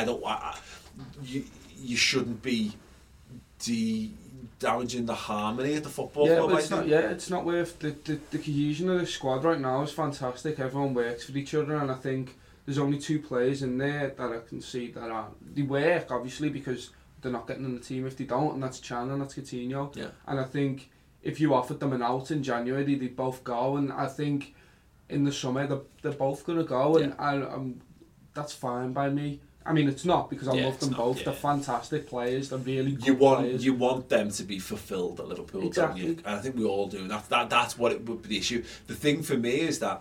you shouldn't be damaging the harmony of the football club. It's not worth the cohesion of the squad right now is fantastic. Everyone works for each other, and I think there's only 2 players in there that I can see that they work, obviously, because they're not getting in the team if they don't, and that's Can and that's Coutinho. And I think if you offered them an out in January, they'd both go, and I think in the summer they're both going to go, and that's fine by me. I mean, it's not, because I love them both. They're fantastic players. They're really good players. You want them to be fulfilled at Liverpool, don't you? And I think we all do. That's what it would be the issue. The thing for me is that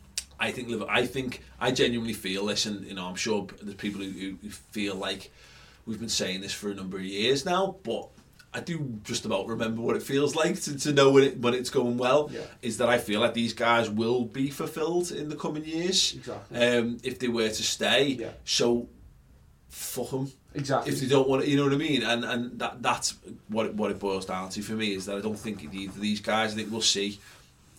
I genuinely feel this, and I'm sure there's people who feel like we've been saying this for a number of years now, but I do just about remember what it feels like to know when it's going well. Is that I feel like these guys will be fulfilled in the coming years. If they were to stay. So fuck them. If they don't want it, you know what I mean? And that's what it boils down to for me, is that I don't think either of these guys, I think we'll see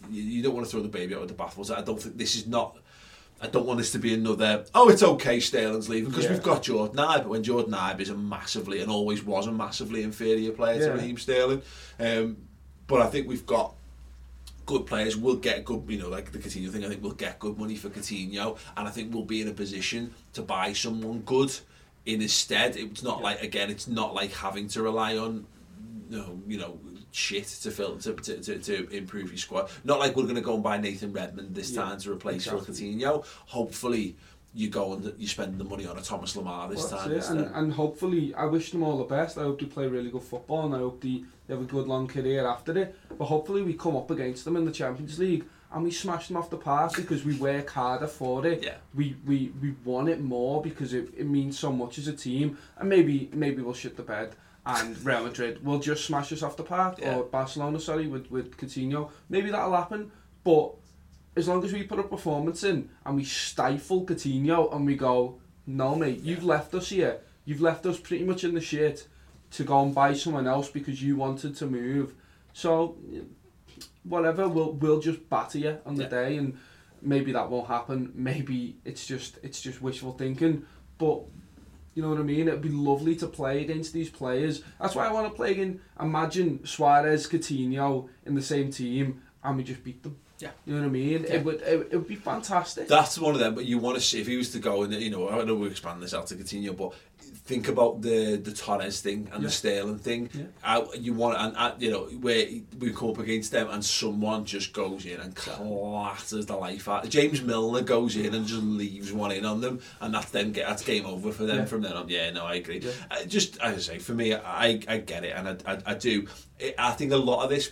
you don't want to throw the baby out with the bathwater. I don't think this is not. I don't want this to be another, oh, it's okay, Sterling's leaving, because we've got Jordan Ibe, but when Jordan Ibe is a massively, and always was a massively inferior player to Raheem Sterling. But I think we've got good players. We'll get good, like the Coutinho thing, I think we'll get good money for Coutinho, and I think we'll be in a position to buy someone good in his stead. It's not like, again, it's not like having to rely on, shit to improve your squad. Not like we're going to go and buy Nathan Redmond this time to replace Phil Coutinho. Hopefully you go and you spend the money on a Thomas Lemar this time. And hopefully, I wish them all the best. I hope they play really good football, and I hope they have a good long career after it. But hopefully we come up against them in the Champions League and we smash them off the park, because we work harder for it. We want it more because it means so much as a team. And maybe we'll shit the bed and Real Madrid will just smash us off the park, or Barcelona, with Coutinho. Maybe that'll happen, but as long as we put a performance in and we stifle Coutinho and we go, no mate, you've left us here, you've left us pretty much in the shit to go and buy someone else because you wanted to move. So whatever, we'll just batter you on the day, and maybe that won't happen. Maybe it's just wishful thinking, but you know what I mean? It'd be lovely to play against these players. That's why I want to play again. Imagine Suarez, Coutinho in the same team and we just beat them. Yeah. You know what I mean? Yeah. It would be fantastic. That's one of them, but you want to see, if he was to go, and I know we're expanding this out to Coutinho, but think about the Torres thing and the Sterling thing. You want, where we come up against them and someone just goes in and clatters the life out. James Milner goes in and just leaves one in on them, and that's game over for them from then on. Yeah, no, I agree. Just as I say, for me, I get it, and I do. I think a lot of this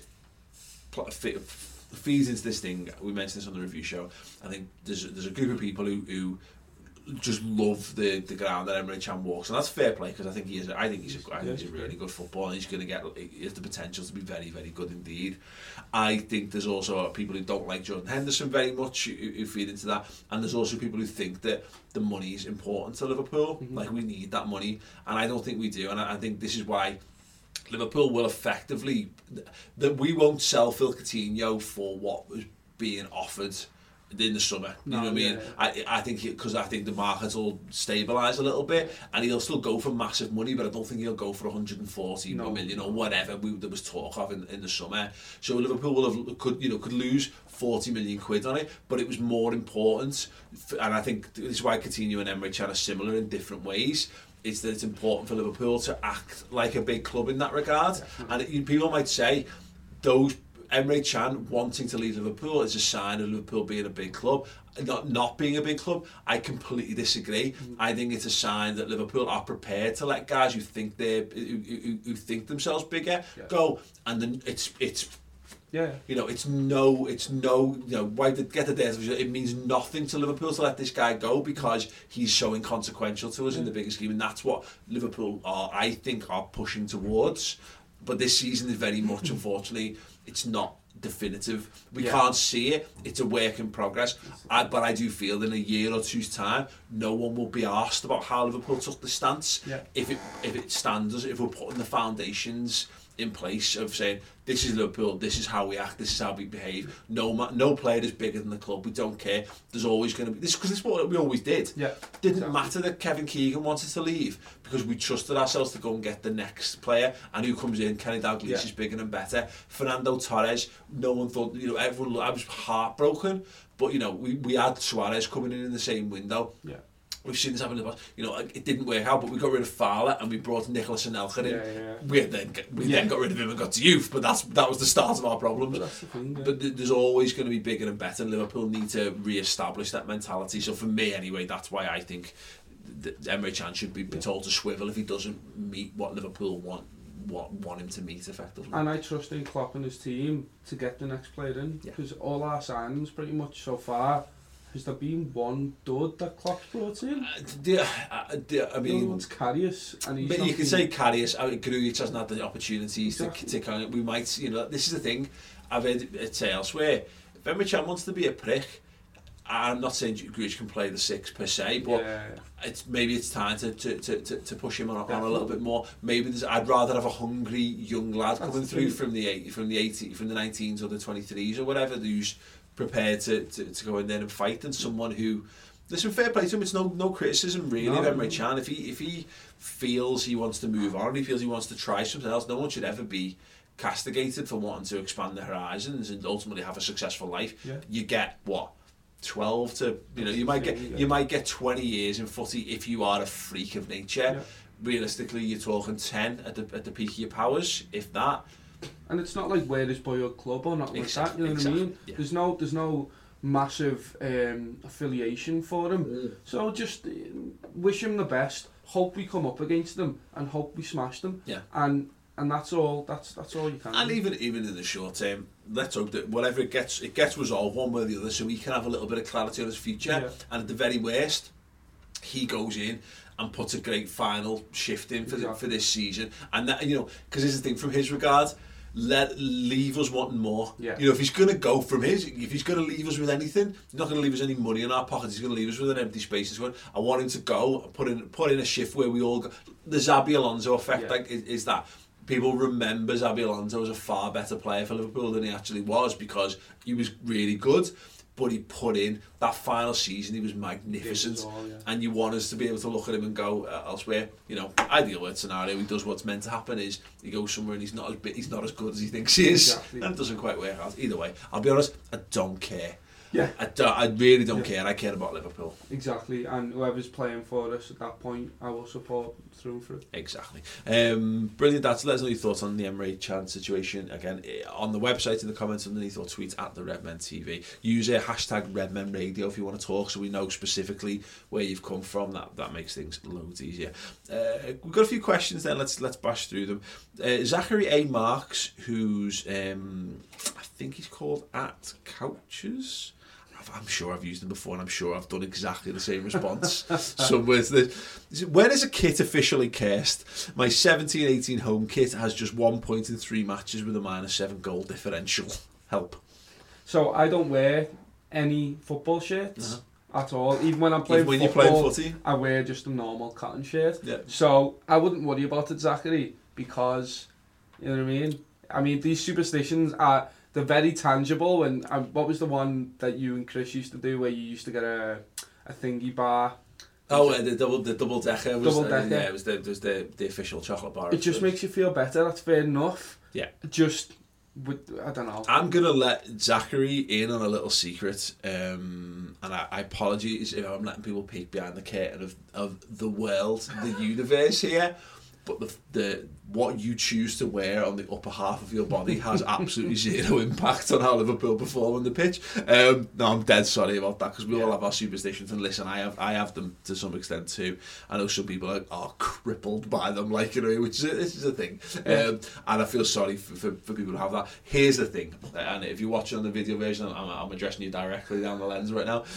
feeds into this thing. We mentioned this on the review show. I think there's a group of people who just love the ground that Emre Can walks, and that's fair play, because I think he's a really good footballer, and he has the potential to be very, very good indeed. I think there's also people who don't like Jordan Henderson very much who feed into that, and there's also people who think that the money is important to Liverpool, like we need that money, and I don't think we do, and I think this is why Liverpool will effectively, that we won't sell Phil Coutinho for what was being offered in the summer. You know what I mean? I think because I think the market will stabilise a little bit, and he'll still go for massive money, but I don't think he'll go for 140 million or whatever there was talk of in the summer. So Liverpool could lose 40 million quid on it, but it was more important, and I think this is why Coutinho and Emre Can are similar in different ways. Is that it's important for Liverpool to act like a big club in that regard. And people might say those Emre Can wanting to leave Liverpool is a sign of Liverpool being a big club, not being a big club. I completely disagree. I think it's a sign that Liverpool are prepared to let guys who think who think themselves bigger go, and then it's why they get the days. It means nothing to Liverpool to let this guy go because he's so inconsequential to us in the bigger scheme, and that's what Liverpool I think are pushing towards. But this season is very much, unfortunately, it's not definitive. We can't see it. It's a work in progress. But I do feel in a year or two's time, no one will be asked about how Liverpool took the stance. If it stands, if we're putting the foundations in place of saying, this is Liverpool, this is how we act, this is how we behave. No player is bigger than the club. We don't care. There's always going to be this, because this is what we always did. Didn't matter that Kevin Keegan wanted to leave, because we trusted ourselves to go and get the next player, and who comes in, Kenny Dalglish is bigger and better. Fernando Torres, no one thought, everyone, I was heartbroken, but we had Suarez coming in the same window. We've seen this happen in the past. It didn't work out, but we got rid of Fowler and we brought Nicolas Anelka in. We then got rid of him and got to youth, but that was the start of our problems. But, that's the thing, but there's always going to be bigger and better, and Liverpool need to re-establish that mentality. So for me, anyway, that's why I think that Emre Can should be told to swivel if he doesn't meet what Liverpool want him to meet effectively. And I trust in Klopp and his team to get the next player in, because all our signings pretty much so far. Has there been one dud that Klopp's brought in? I mean, one's Karius, and but you can say Karius. Grujic hasn't had the opportunities to tick on it. We might, this is the thing. I've heard it say elsewhere. If Emre Can wants to be a prick, I'm not saying Grealish can play the 6 per se, but maybe it's time to push him on a little bit more. Maybe I'd rather have a hungry young lad coming through from the 19s or the 23s or whatever, who's prepared to go in there and fight, than someone who, listen, fair play to him. It's no criticism really of Emre Can. If he feels he wants to move on, he feels he wants to try something else, no one should ever be castigated for wanting to expand their horizons and ultimately have a successful life. You get 12 to, you might get 20 years in footy if you are a freak of nature. Realistically, you're talking 10 at the peak of your powers, if that. And it's not like we're his boyhood club or nothing like that. You know what I mean? Yeah. There's no massive affiliation for him. So just wish him the best. Hope we come up against them and hope we smash them. Yeah. And that's all. That's all you can. And do. even in the short term, let's hope that whatever it gets resolved one way or the other, so he can have a little bit of clarity on his future. Yeah. And at the very worst, he goes in and puts a great final shift in for this season. And that, because here's the thing, from his regard, leave us wanting more. Yeah. If he's going to go if he's going to leave us with anything, he's not going to leave us any money in our pockets. He's going to leave us with an empty space. I want him to go and put in a shift where we all go. The Xabi Alonso effect, is that people remember Xabi Alonso as a far better player for Liverpool than he actually was, because he was really good, but he put in that final season. He was magnificent, and you want us to be able to look at him and go elsewhere. Ideal worst scenario, he does what's meant to happen, is he goes somewhere and he's not as good as he thinks he is, and it doesn't quite work out. Either way, I'll be honest, I don't care. Yeah, I really don't care. I care about Liverpool. Exactly, and whoever's playing for us at that point, I will support through and through. Exactly. Brilliant. Let us know your thoughts on the Emre Can situation. Again, on the website, in the comments underneath, or tweet at the Redmen TV. Use hashtag Redmen Radio if you want to talk, so we know specifically where you've come from. That makes things loads easier. We've got a few questions there. Let's bash through them. Zachary A. Marks, who's I think he's called at Couches. I'm sure I've used them before, and I'm sure I've done exactly the same response. Somewhere to this. When is a kit officially cursed? My 17-18 home kit has just 1 point in 3 matches with a -7 goal differential. Help. So I don't wear any football shirts at all. Even when I'm playing football, you're playing footy, I wear just a normal cotton shirt. Yeah. So I wouldn't worry about it, Zachary, because, you know what I mean? I mean, these superstitions they're very tangible. And what was the one that you and Chris used to do, where you used to get a thingy bar? The double decker. It was the official chocolate bar. It just makes you feel better. That's fair enough. Yeah. I don't know. I'm gonna let Zachary in on a little secret, and I apologise if I'm letting people peek behind the curtain of the world, the universe here. But the what you choose to wear on the upper half of your body has absolutely zero impact on how Liverpool perform on the pitch. No, I'm dead sorry about that, because we all have our superstitions, and listen, I have them to some extent too. I know some people are crippled by them, which is a thing, and I feel sorry for people who have that. Here's the thing, and if you're watching on the video version, I'm addressing you directly down the lens right now.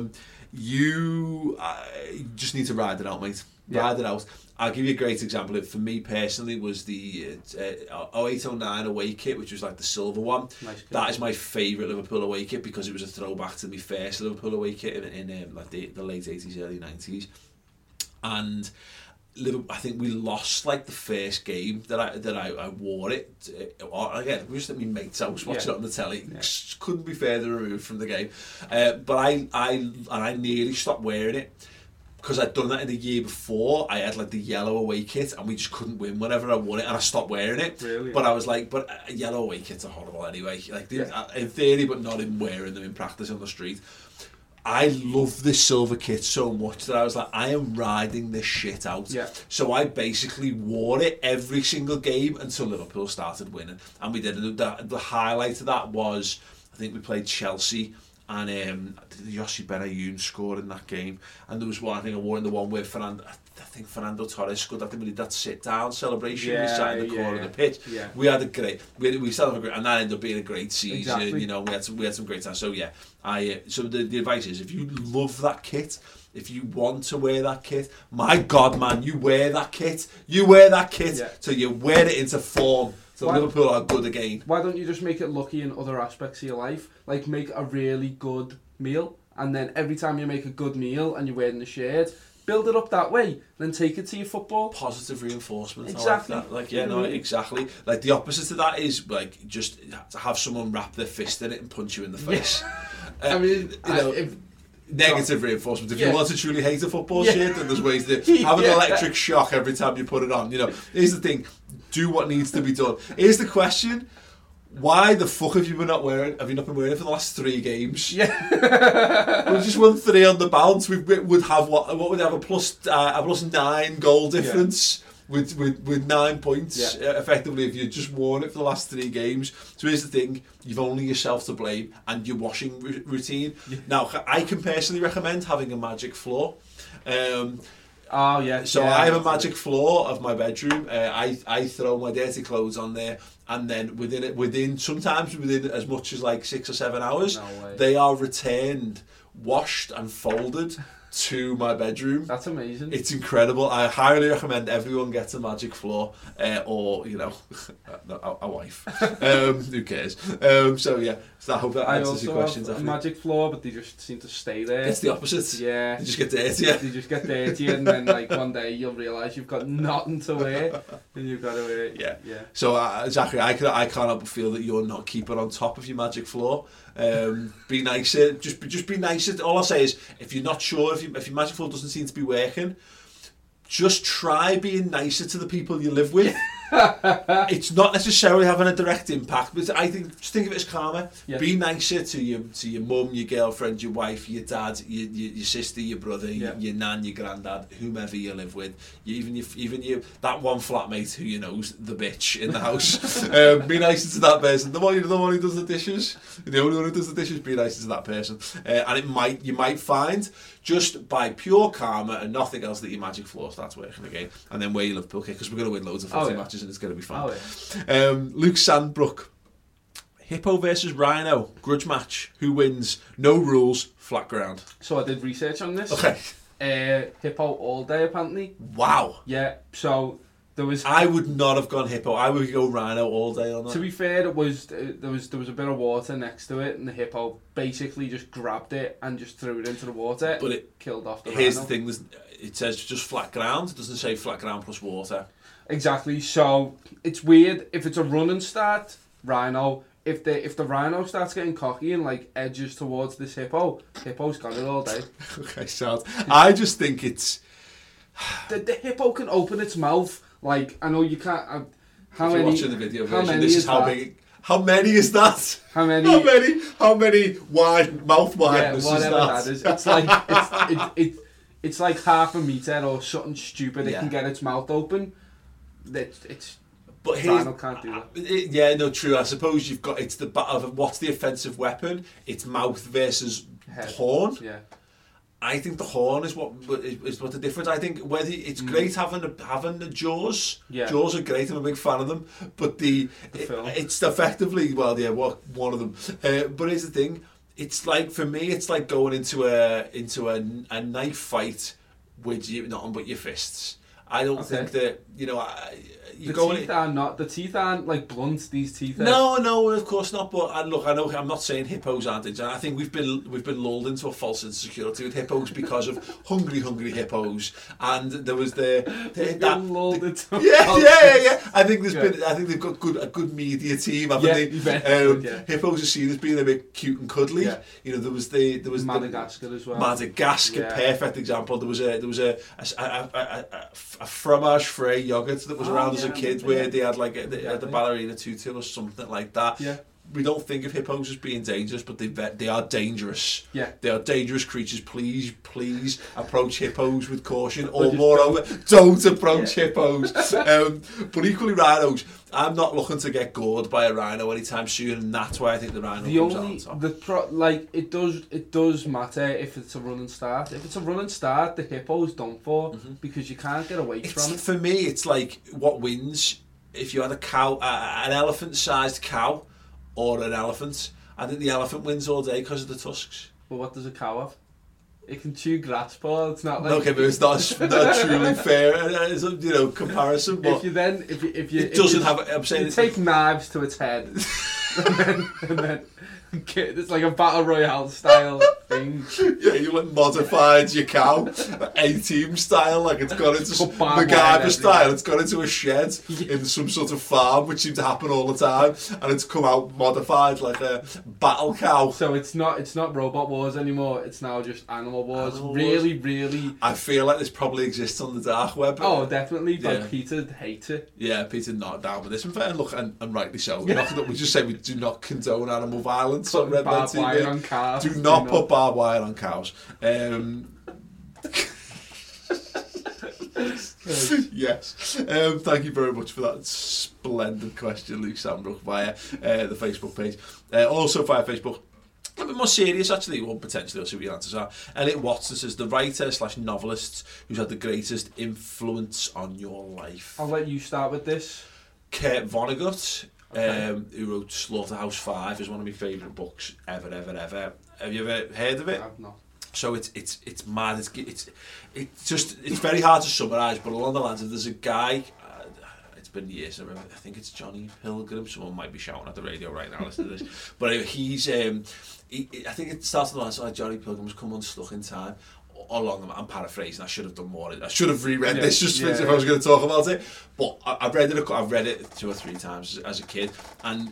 You just need to ride it out, mate. Ride it out. I'll give you a great example. For me personally, was the 08-09 away kit, which was like the silver one. Nice. That is my favourite Liverpool away kit, because it was a throwback to my first Liverpool away kit in like the late 80s, early 90s. And I think we lost like the first game that I wore it. Again, we were just at my mate's house watching it on the telly. Yeah. Couldn't be further removed from the game. But I nearly stopped wearing it, because I'd done that in the year before. I had like the yellow away kit, and we just couldn't win whenever I won it, and I stopped wearing it. Really? But I was like, yellow away kits are horrible anyway. Like in theory, but not in wearing them in practice on the street. I love this silver kit so much that I was like, I am riding this shit out. Yeah. So I basically wore it every single game until Liverpool started winning, and we did. The highlight of that was, I think we played Chelsea, and Yossi Benayoun scored in that game, and there was one, I think I wore in the one where Fernando Torres scored. I think we did that sit down celebration beside the corner of the pitch. Yeah. We had we still have a great, and that ended up being a great season. Exactly. We had some great time. So yeah, so the advice is, if you love that kit, if you want to wear that kit, my God, man, you wear that kit till you wear it into form. So Liverpool are good again. Why don't you just make it lucky in other aspects of your life? Like make a really good meal and then every time you make a good meal and you're wearing the shirt, build it up that way, then take it to your football. Positive reinforcement. Exactly. I like that. Like, yeah, no, exactly. Like, the opposite of that is, like, just to have someone wrap their fist in it and punch you in the face. I mean, you know, negative reinforcement. If you want to truly hate a football shirt, then there's ways to have an electric shock every time you put it on. You know, here's the thing: do what needs to be done. Here's the question: why the fuck have you not been wearing it for the last 3 games? Yeah, we just won 3 on the bounce. We would have what would have a plus 9 goal difference. With 9 points, effectively, if you just worn it for the last 3 games. So here's the thing: you've only yourself to blame and your washing routine. Now, I can personally recommend having a magic floor. So I have a magic floor of my bedroom. I throw my dirty clothes on there, and then sometimes within as much as like 6 or 7 hours, they are returned, washed and folded to my bedroom. That's amazing. It's incredible. I highly recommend everyone gets a magic floor, or a wife. Who cares? So I hope that answers your questions. I also have a magic floor, but they just seem to stay there. It's the opposite. Yeah, they just get dirtier. They just get dirtier, and then like one day you'll realise you've got nothing to wear, and you've got to wear it. Yeah. So Zachary, I can't help but feel that you're not keeping on top of your magic floor. Be nicer. Just be nicer. All I'll say is, if you're not sure if your magic floor doesn't seem to be working, just try being nicer to the people you live with. It's not necessarily having a direct impact, but I think just think of it as karma. Yeah. Be nicer to your mum, your girlfriend, your wife, your dad, your sister, your brother, your nan, your granddad, whomever you live with. Even that one flatmate who you know's the bitch in the house. Be nicer to that person. The one who does the dishes, the only one who does the dishes. Be nicer to that person, and you might find, just by pure karma and nothing else, that your magic floor starts working again, and then wear your Liverpool kit, because we're going to win loads of footy matches and it's going to be fun. Luke Sandbrook, Hippo versus Rhino, grudge match. Who wins? No rules, flat ground. So I did research on this. Okay. Hippo all day apparently. Wow. Yeah. So there was. I would not have gone Hippo. I would go Rhino all day on that. To be fair, there was a bit of water next to it, and the Hippo basically just grabbed it and just threw it into the water. But it killed off the Rhino. Here's the thing: it says just flat ground. It doesn't say flat ground plus water. Exactly. So it's weird if it's a running start, Rhino. If the Rhino starts getting cocky and like edges towards this Hippo's got it all day. Okay, so I just think it's the Hippo can open its mouth. Like, I know you can't. How many? Watching the video version, this is how big. How many is that? How many? How many mouth wideness is that? Is. It's like it's like half a metre or something stupid. It can get its mouth open. But Rhino can't do that. True. I suppose you've got, it's the battle of what's the offensive weapon. It's mouth versus horn. Yeah. I think the horn is what the difference. I think whether it's great having the jaws. Yeah. Jaws are great. I'm a big fan of them. But it's effectively one of them. But here's the thing. It's like, for me, it's like going into a knife fight with nothing but your fists. I don't think that, the teeth aren't like blunt. These teeth. No, of course not. But look, I know I'm not saying hippos aren't injured. I think we've been lulled into a false insecurity with hippos because of hungry hippos. And there was lulled into yeah. I think they've got a good media team, haven't they? Hippos are seen as being a bit cute and cuddly. Yeah. There was Madagascar as well. Madagascar, perfect example. There was a fromage frais yogurt that was around as a kid, where they had the ballerina tutu or something like that. Yeah. We don't think of hippos as being dangerous, but they are dangerous. Yeah. They are dangerous creatures. Please approach hippos with caution, or moreover, don't approach hippos. But equally, rhinos, I'm not looking to get gored by a rhino anytime soon, and that's why I think the rhino comes out on top. It does matter if it's a running start. If it's a running start, the hippo's done for, because you can't get away from it. For me, it's like what wins. If you had a cow, an elephant-sized cow, or an elephant, I think the elephant wins all day because of the tusks. Well, what does a cow have? It can chew grass, Paul. It's not like... Okay, but it's not truly fair as a comparison. But it doesn't have... I'm saying... You take knives to its head, and then it's like a battle royale style. thing. Yeah, you like modified your cow, A-Team style, like it's gone into MacGyver style. It's gone into a shed in some sort of farm, which seems to happen all the time, and it's come out modified like a battle cow. So it's not Robot Wars anymore. It's now just Animal Wars. Really. I feel like this probably exists on the dark web. Oh, definitely. But Peter hates it. Yeah, Peter not down with this. And fair, look, and rightly so. We just say we do not condone animal violence on Red Men TV. On cars. Do not put barbed wire on cows. Yes. Thank you very much for that splendid question, Luke Sambrook, via the Facebook page. Also via Facebook. A bit more serious, actually. Well, potentially, I'll see what your answers are. Elliot Watson says, the writer/novelist who's had the greatest influence on your life. I'll let you start with this. Kurt Vonnegut, who wrote Slaughterhouse-Five, is one of my favourite books ever. Have you ever heard of it? I've not. So it's mad. It's very hard to summarise, but along the lines of, there's a guy. It's been years. I think it's Johnny Pilgrim. Someone might be shouting at the radio right now. Listen to this. But anyway, he's. I think it starts the lines like Johnny Pilgrim's come unstuck in time. I'm paraphrasing. I should have done more. I should have reread this if I was going to talk about it. But I've read it 2 or 3 times as a kid, and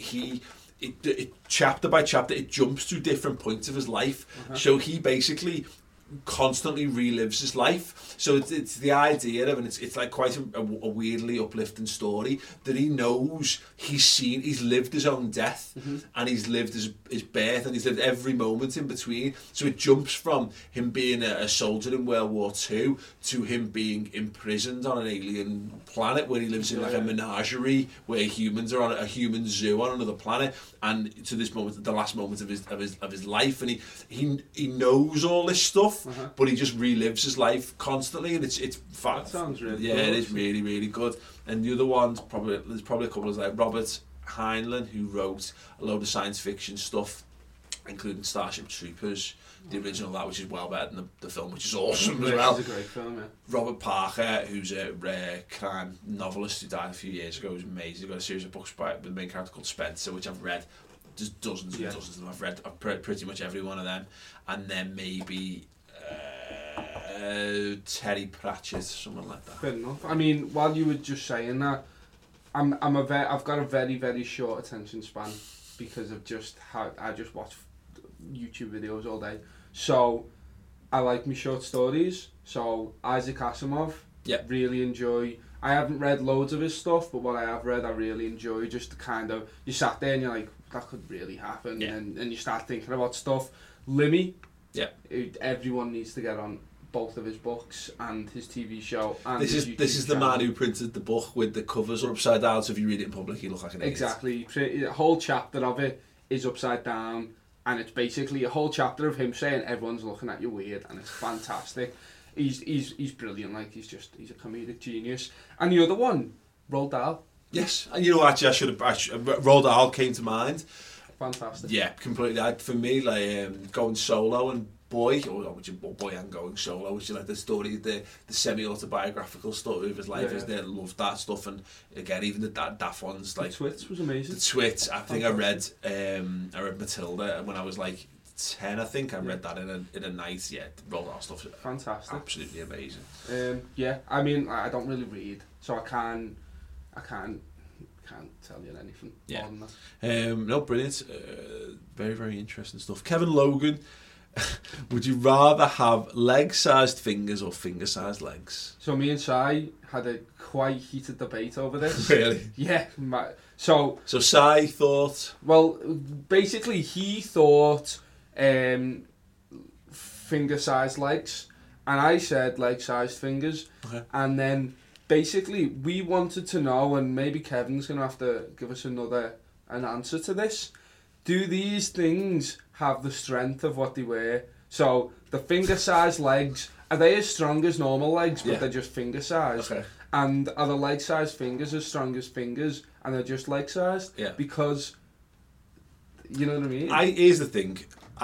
it chapter by chapter, it jumps through different points of his life. So he basically constantly relives his life. So it's the idea of, and it's like quite a weirdly uplifting story, that he knows he's lived his own death, and he's lived his birth, and he's lived every moment in between. So it jumps from him being a soldier in World War II to him being imprisoned on an alien planet where he lives in like a menagerie where humans are on a human zoo on another planet, and to this moment, the last moment of his life, and he knows all this stuff. But he just relives his life constantly, and it's That sounds really good. It is really good. And the other ones, there's probably a couple of like Robert Heinlein, who wrote a load of science fiction stuff, including Starship Troopers, the original, that, which is well better than the film, which is awesome as well. It's a great film, yeah. Robert Parker, who's a rare crime novelist who died a few years ago, who's amazing. He's got a series of books with the main character called Spencer, which I've read. There's dozens and dozens of them. I've read pretty much every one of them. And then maybe Terry Pratchett, someone like that. Fair enough. I mean, while you were just saying that, I've got a very, very short attention span because of just how I just watch YouTube videos all day. So I like my short stories. So Isaac Asimov, really enjoy. I haven't read loads of his stuff, but what I have read, I really enjoy. Just the kind of, you sat there and you're like, that could really happen, and you start thinking about stuff. Limmy, everyone needs to get on both of his books and his TV show. And this is the man who printed the book with the covers upside down, so if you read it in public, you look like an idiot. Exactly. A whole chapter of it is upside down, and it's basically a whole chapter of him saying everyone's looking at you weird, and it's fantastic. He's brilliant. Like he's a comedic genius. And the other one, Roald Dahl. Yes, and you know, actually, Roald Dahl came to mind. Fantastic. Yeah, completely. For me, like Going Solo and Boy, Boy and Going Solo, which is like the story, the semi-autobiographical story of his life. I loved that stuff, and again, even the daft ones like The Twits was amazing. The Twits. I think I read Matilda when I was like 10. I think I read that in a night. Yeah, Roald Dahl stuff. Fantastic. Absolutely amazing. I mean, I don't really read, so I can't tell you anything more than that. No, brilliant. Very, very interesting stuff. Kevin Logan, would you rather have leg-sized fingers or finger-sized legs? So me and Sai had a quite heated debate over this. Really? Yeah. So Sai thought... Well, basically he thought finger-sized legs, and I said leg-sized fingers. Okay. And then basically we wanted to know, and maybe Kevin's going to have to give us an answer to this. Do these things have the strength of what they were? So the finger-sized legs, are they as strong as normal legs, but they're just finger-sized? Okay. And are the leg-sized fingers as strong as fingers, and they're just leg-sized? Yeah. Because, you know what I mean? Here's the thing.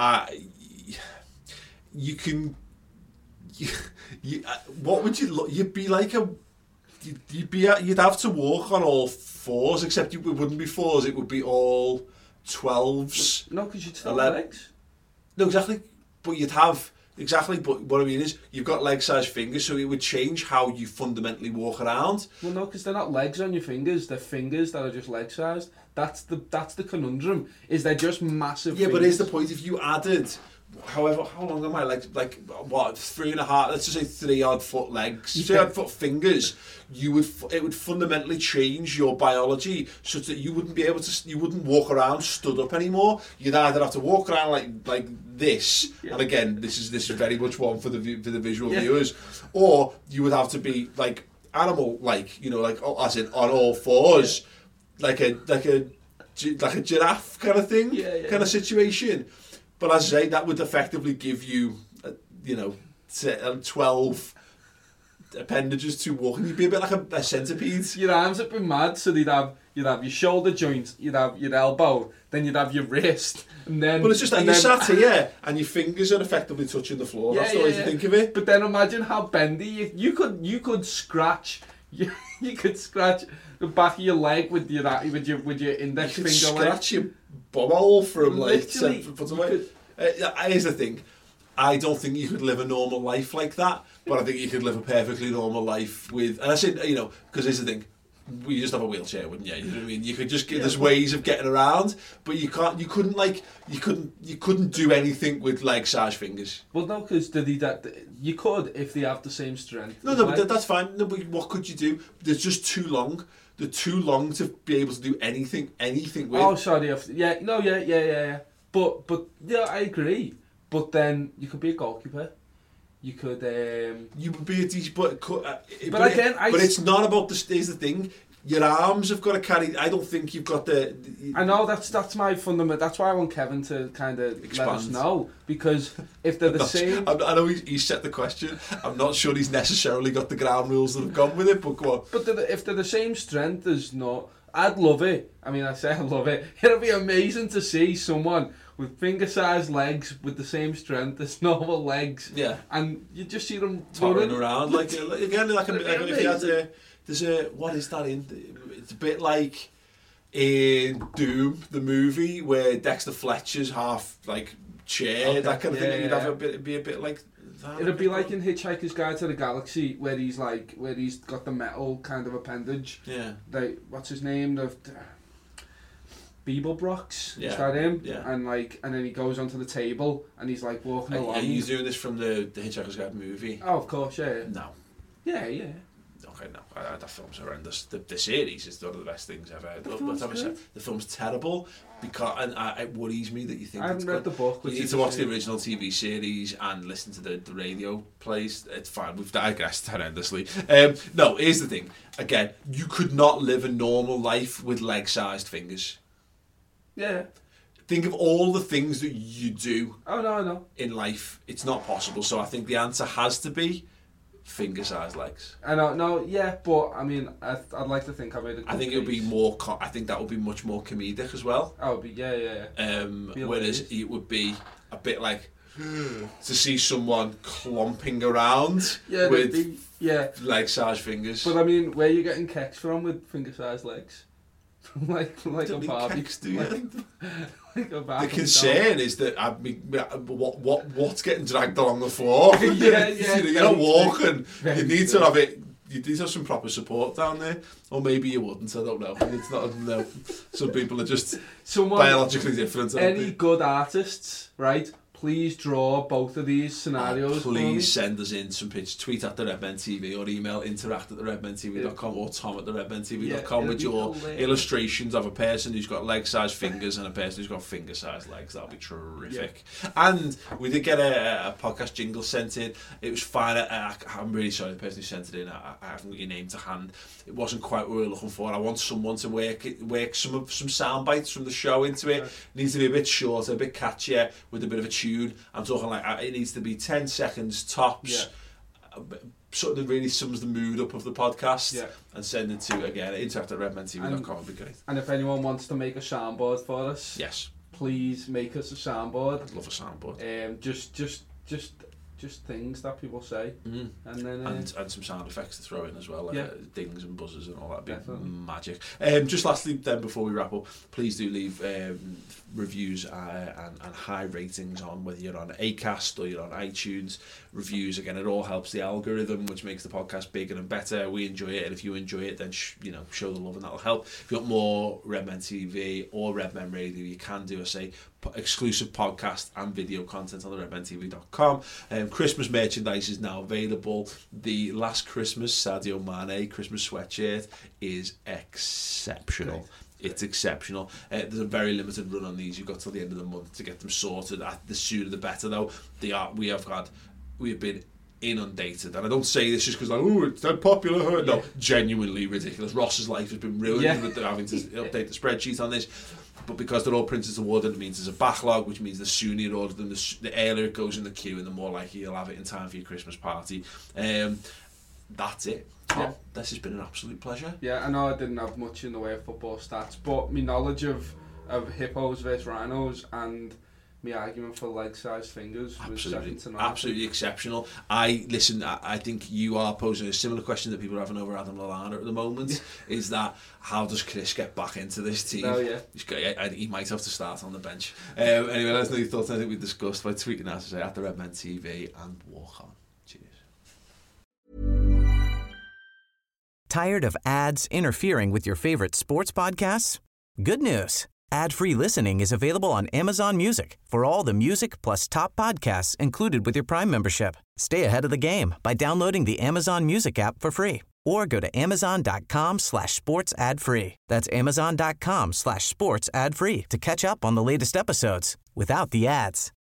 What would you look? You'd be like you'd have to walk on all fours, except it wouldn't be fours. It would be all 12s. No, because you'd still have legs. No, exactly. but you'd have exactly. But what I mean is, you've got leg-sized fingers, so it would change how you fundamentally walk around. Well, no, because they're not legs on your fingers; they're fingers that are just leg-sized. That's the conundrum. Is they're just massive? Yeah, fingers. but here's the point: if you added, however, how long are my legs? Like what? 3.5? Let's just say 3-odd foot legs, 3-odd foot fingers. It would fundamentally change your biology such that you wouldn't be able to. You wouldn't walk around stood up anymore. You'd either have to walk around like this, and again, this is very much one for the visual viewers, or you would have to be like animal-like, like as in on all fours, like a giraffe kind of thing, kind of situation. But as I say, that would effectively give you, 12 appendages to walk, and you'd be a bit like a centipede. Your arms would be mad, so you'd have your shoulder joint, you'd have your elbow, then you'd have your wrist, and then. But it's just like you're sat here, and your fingers are effectively touching the floor. That's the way to think of it. But then imagine how bendy you could scratch. You could scratch the back of your leg with your index you could finger. Scratch your bumhole from like 7 foot away. Here's the thing. I don't think you could live a normal life like that, but I think you could live a perfectly normal life with. And I said, because here's the thing. You just have a wheelchair, wouldn't you? You know what I mean? You could just get there's ways of getting around, but you couldn't do anything with leg-sized fingers. Well, no, because you could if they have the same strength. No, but that's fine. No, but what could you do? They're just too long. They're too long to be able to do anything with. Oh, sorry. Yeah. But yeah, I agree. But then you could be a goalkeeper. You could. You would be a decent, but again, it's not about the. Here's the thing: your arms have got to carry. I don't think you've got the. I know that's my fundament. That's why I want Kevin to kind of let us know, because if they're the same. I know he set the question. I'm not sure he's necessarily got the ground rules that have gone with it, but go on. But if they're the same strength as not, I'd love it. I mean, I say I love it. It'll be amazing to see someone with finger-sized legs with the same strength as normal legs. Yeah. And you just see them tottering around like if you had there's a what is that in? It's a bit like in Doom, the movie, where Dexter Fletcher's half like chair, that kind of thing. You'd have it'd be a bit like that. It'd be like in Hitchhiker's Guide to the Galaxy, where he's got the metal kind of appendage. Yeah. What's his name? Beeblebrox, is that him? Yeah. And then he goes onto the table and he's like walking along. Are you doing this from the Hitchhiker's Guide movie? Oh, of course, yeah. No. Yeah. Okay, no, that film's horrendous. The series is one of the best things ever. The film's terrible because it worries me that you think I haven't read the book. You need to watch the original TV series and listen to the radio plays. It's fine. We've digressed horrendously. No, here's the thing. Again, you could not live a normal life with leg-sized fingers. Yeah. Think of all the things that you do. Oh no, I know. In life, it's not possible. So I think the answer has to be finger-sized legs. I know, no, yeah, but I mean, I'd like to think I made a good I think it would be more. I think that would be much more comedic as well. Oh, it'd be yeah. Whereas it would be a bit like to see someone clomping around with leg-sized fingers. But I mean, where are you getting kecks from with finger-sized legs? like a Barbie. Kecks, do you? Like a Barbie. The concern is that what's getting dragged along the floor. You're not walking. You need to have it. You need to have some proper support down there, or maybe you wouldn't. I don't know. It's not. No. Some people are just biologically different. Any good artists, right? Please draw both of these scenarios. Please send us in some pictures. Tweet at the Redmen TV or email interact@theredmentv.com or tom@theredmentv.com with your illustrations of a person who's got leg-sized fingers and a person who's got finger-sized legs. That'll be terrific. Yeah. And we did get a podcast jingle sent in. It was fine. I'm really sorry, the person who sent it in, I haven't got your name to hand. It wasn't quite what we were looking for. I want someone to work some sound bites from the show into it. It needs to be a bit shorter, a bit catchier, with a bit of a tune. I'm talking like it needs to be 10 seconds tops. Something that really sums the mood up of the podcast. And send it to, again, interact@redmentv.com would be great. And if anyone wants to make a soundboard for us, yes, please make us a soundboard. I'd love a soundboard. Just just things that people say, and then and some sound effects to throw in as well, like dings and buzzers and all that. Big magic. Just lastly, then before we wrap up, please do leave reviews and high ratings on whether you're on Acast or you're on iTunes. Reviews, again, it all helps the algorithm, which makes the podcast bigger and better. We enjoy it, and if you enjoy it, then show the love, and that'll help. If you want more Redmen TV or Redmen Radio, you can do a exclusive podcast and video content on the redmentv.com. Christmas merchandise is now available. The Last Christmas Sadio Mane Christmas sweatshirt is exceptional. Great. It's exceptional. There's a very limited run on these. You've got till the end of the month to get them sorted. The sooner the better, though. We have been inundated, and I don't say this just because it's that popular. No, genuinely ridiculous. Ross's life has been ruined with having to update the spreadsheet on this. But because they're all printed to order, it means there's a backlog, which means the sooner you order them, the earlier it goes in the queue, and the more likely you'll have it in time for your Christmas party. That's it. Tom, this has been an absolute pleasure. Yeah, I know I didn't have much in the way of football stats, but my knowledge of hippos versus rhinos and my argument for leg-sized fingers was second to none. Absolutely exceptional. I think you are posing a similar question that people are having over Adam Lallana at the moment. Is that how does Chris get back into this team? Oh yeah, he might have to start on the bench. Anyway, let us know your thoughts on anything we discussed by tweeting us at the Redmen TV, and walk on. Cheers. Tired of ads interfering with your favorite sports podcasts? Good news. Ad-free listening is available on Amazon Music for all the music plus top podcasts included with your Prime membership. Stay ahead of the game by downloading the Amazon Music app for free or go to amazon.com/sports ad free. That's amazon.com/sports ad free to catch up on the latest episodes without the ads.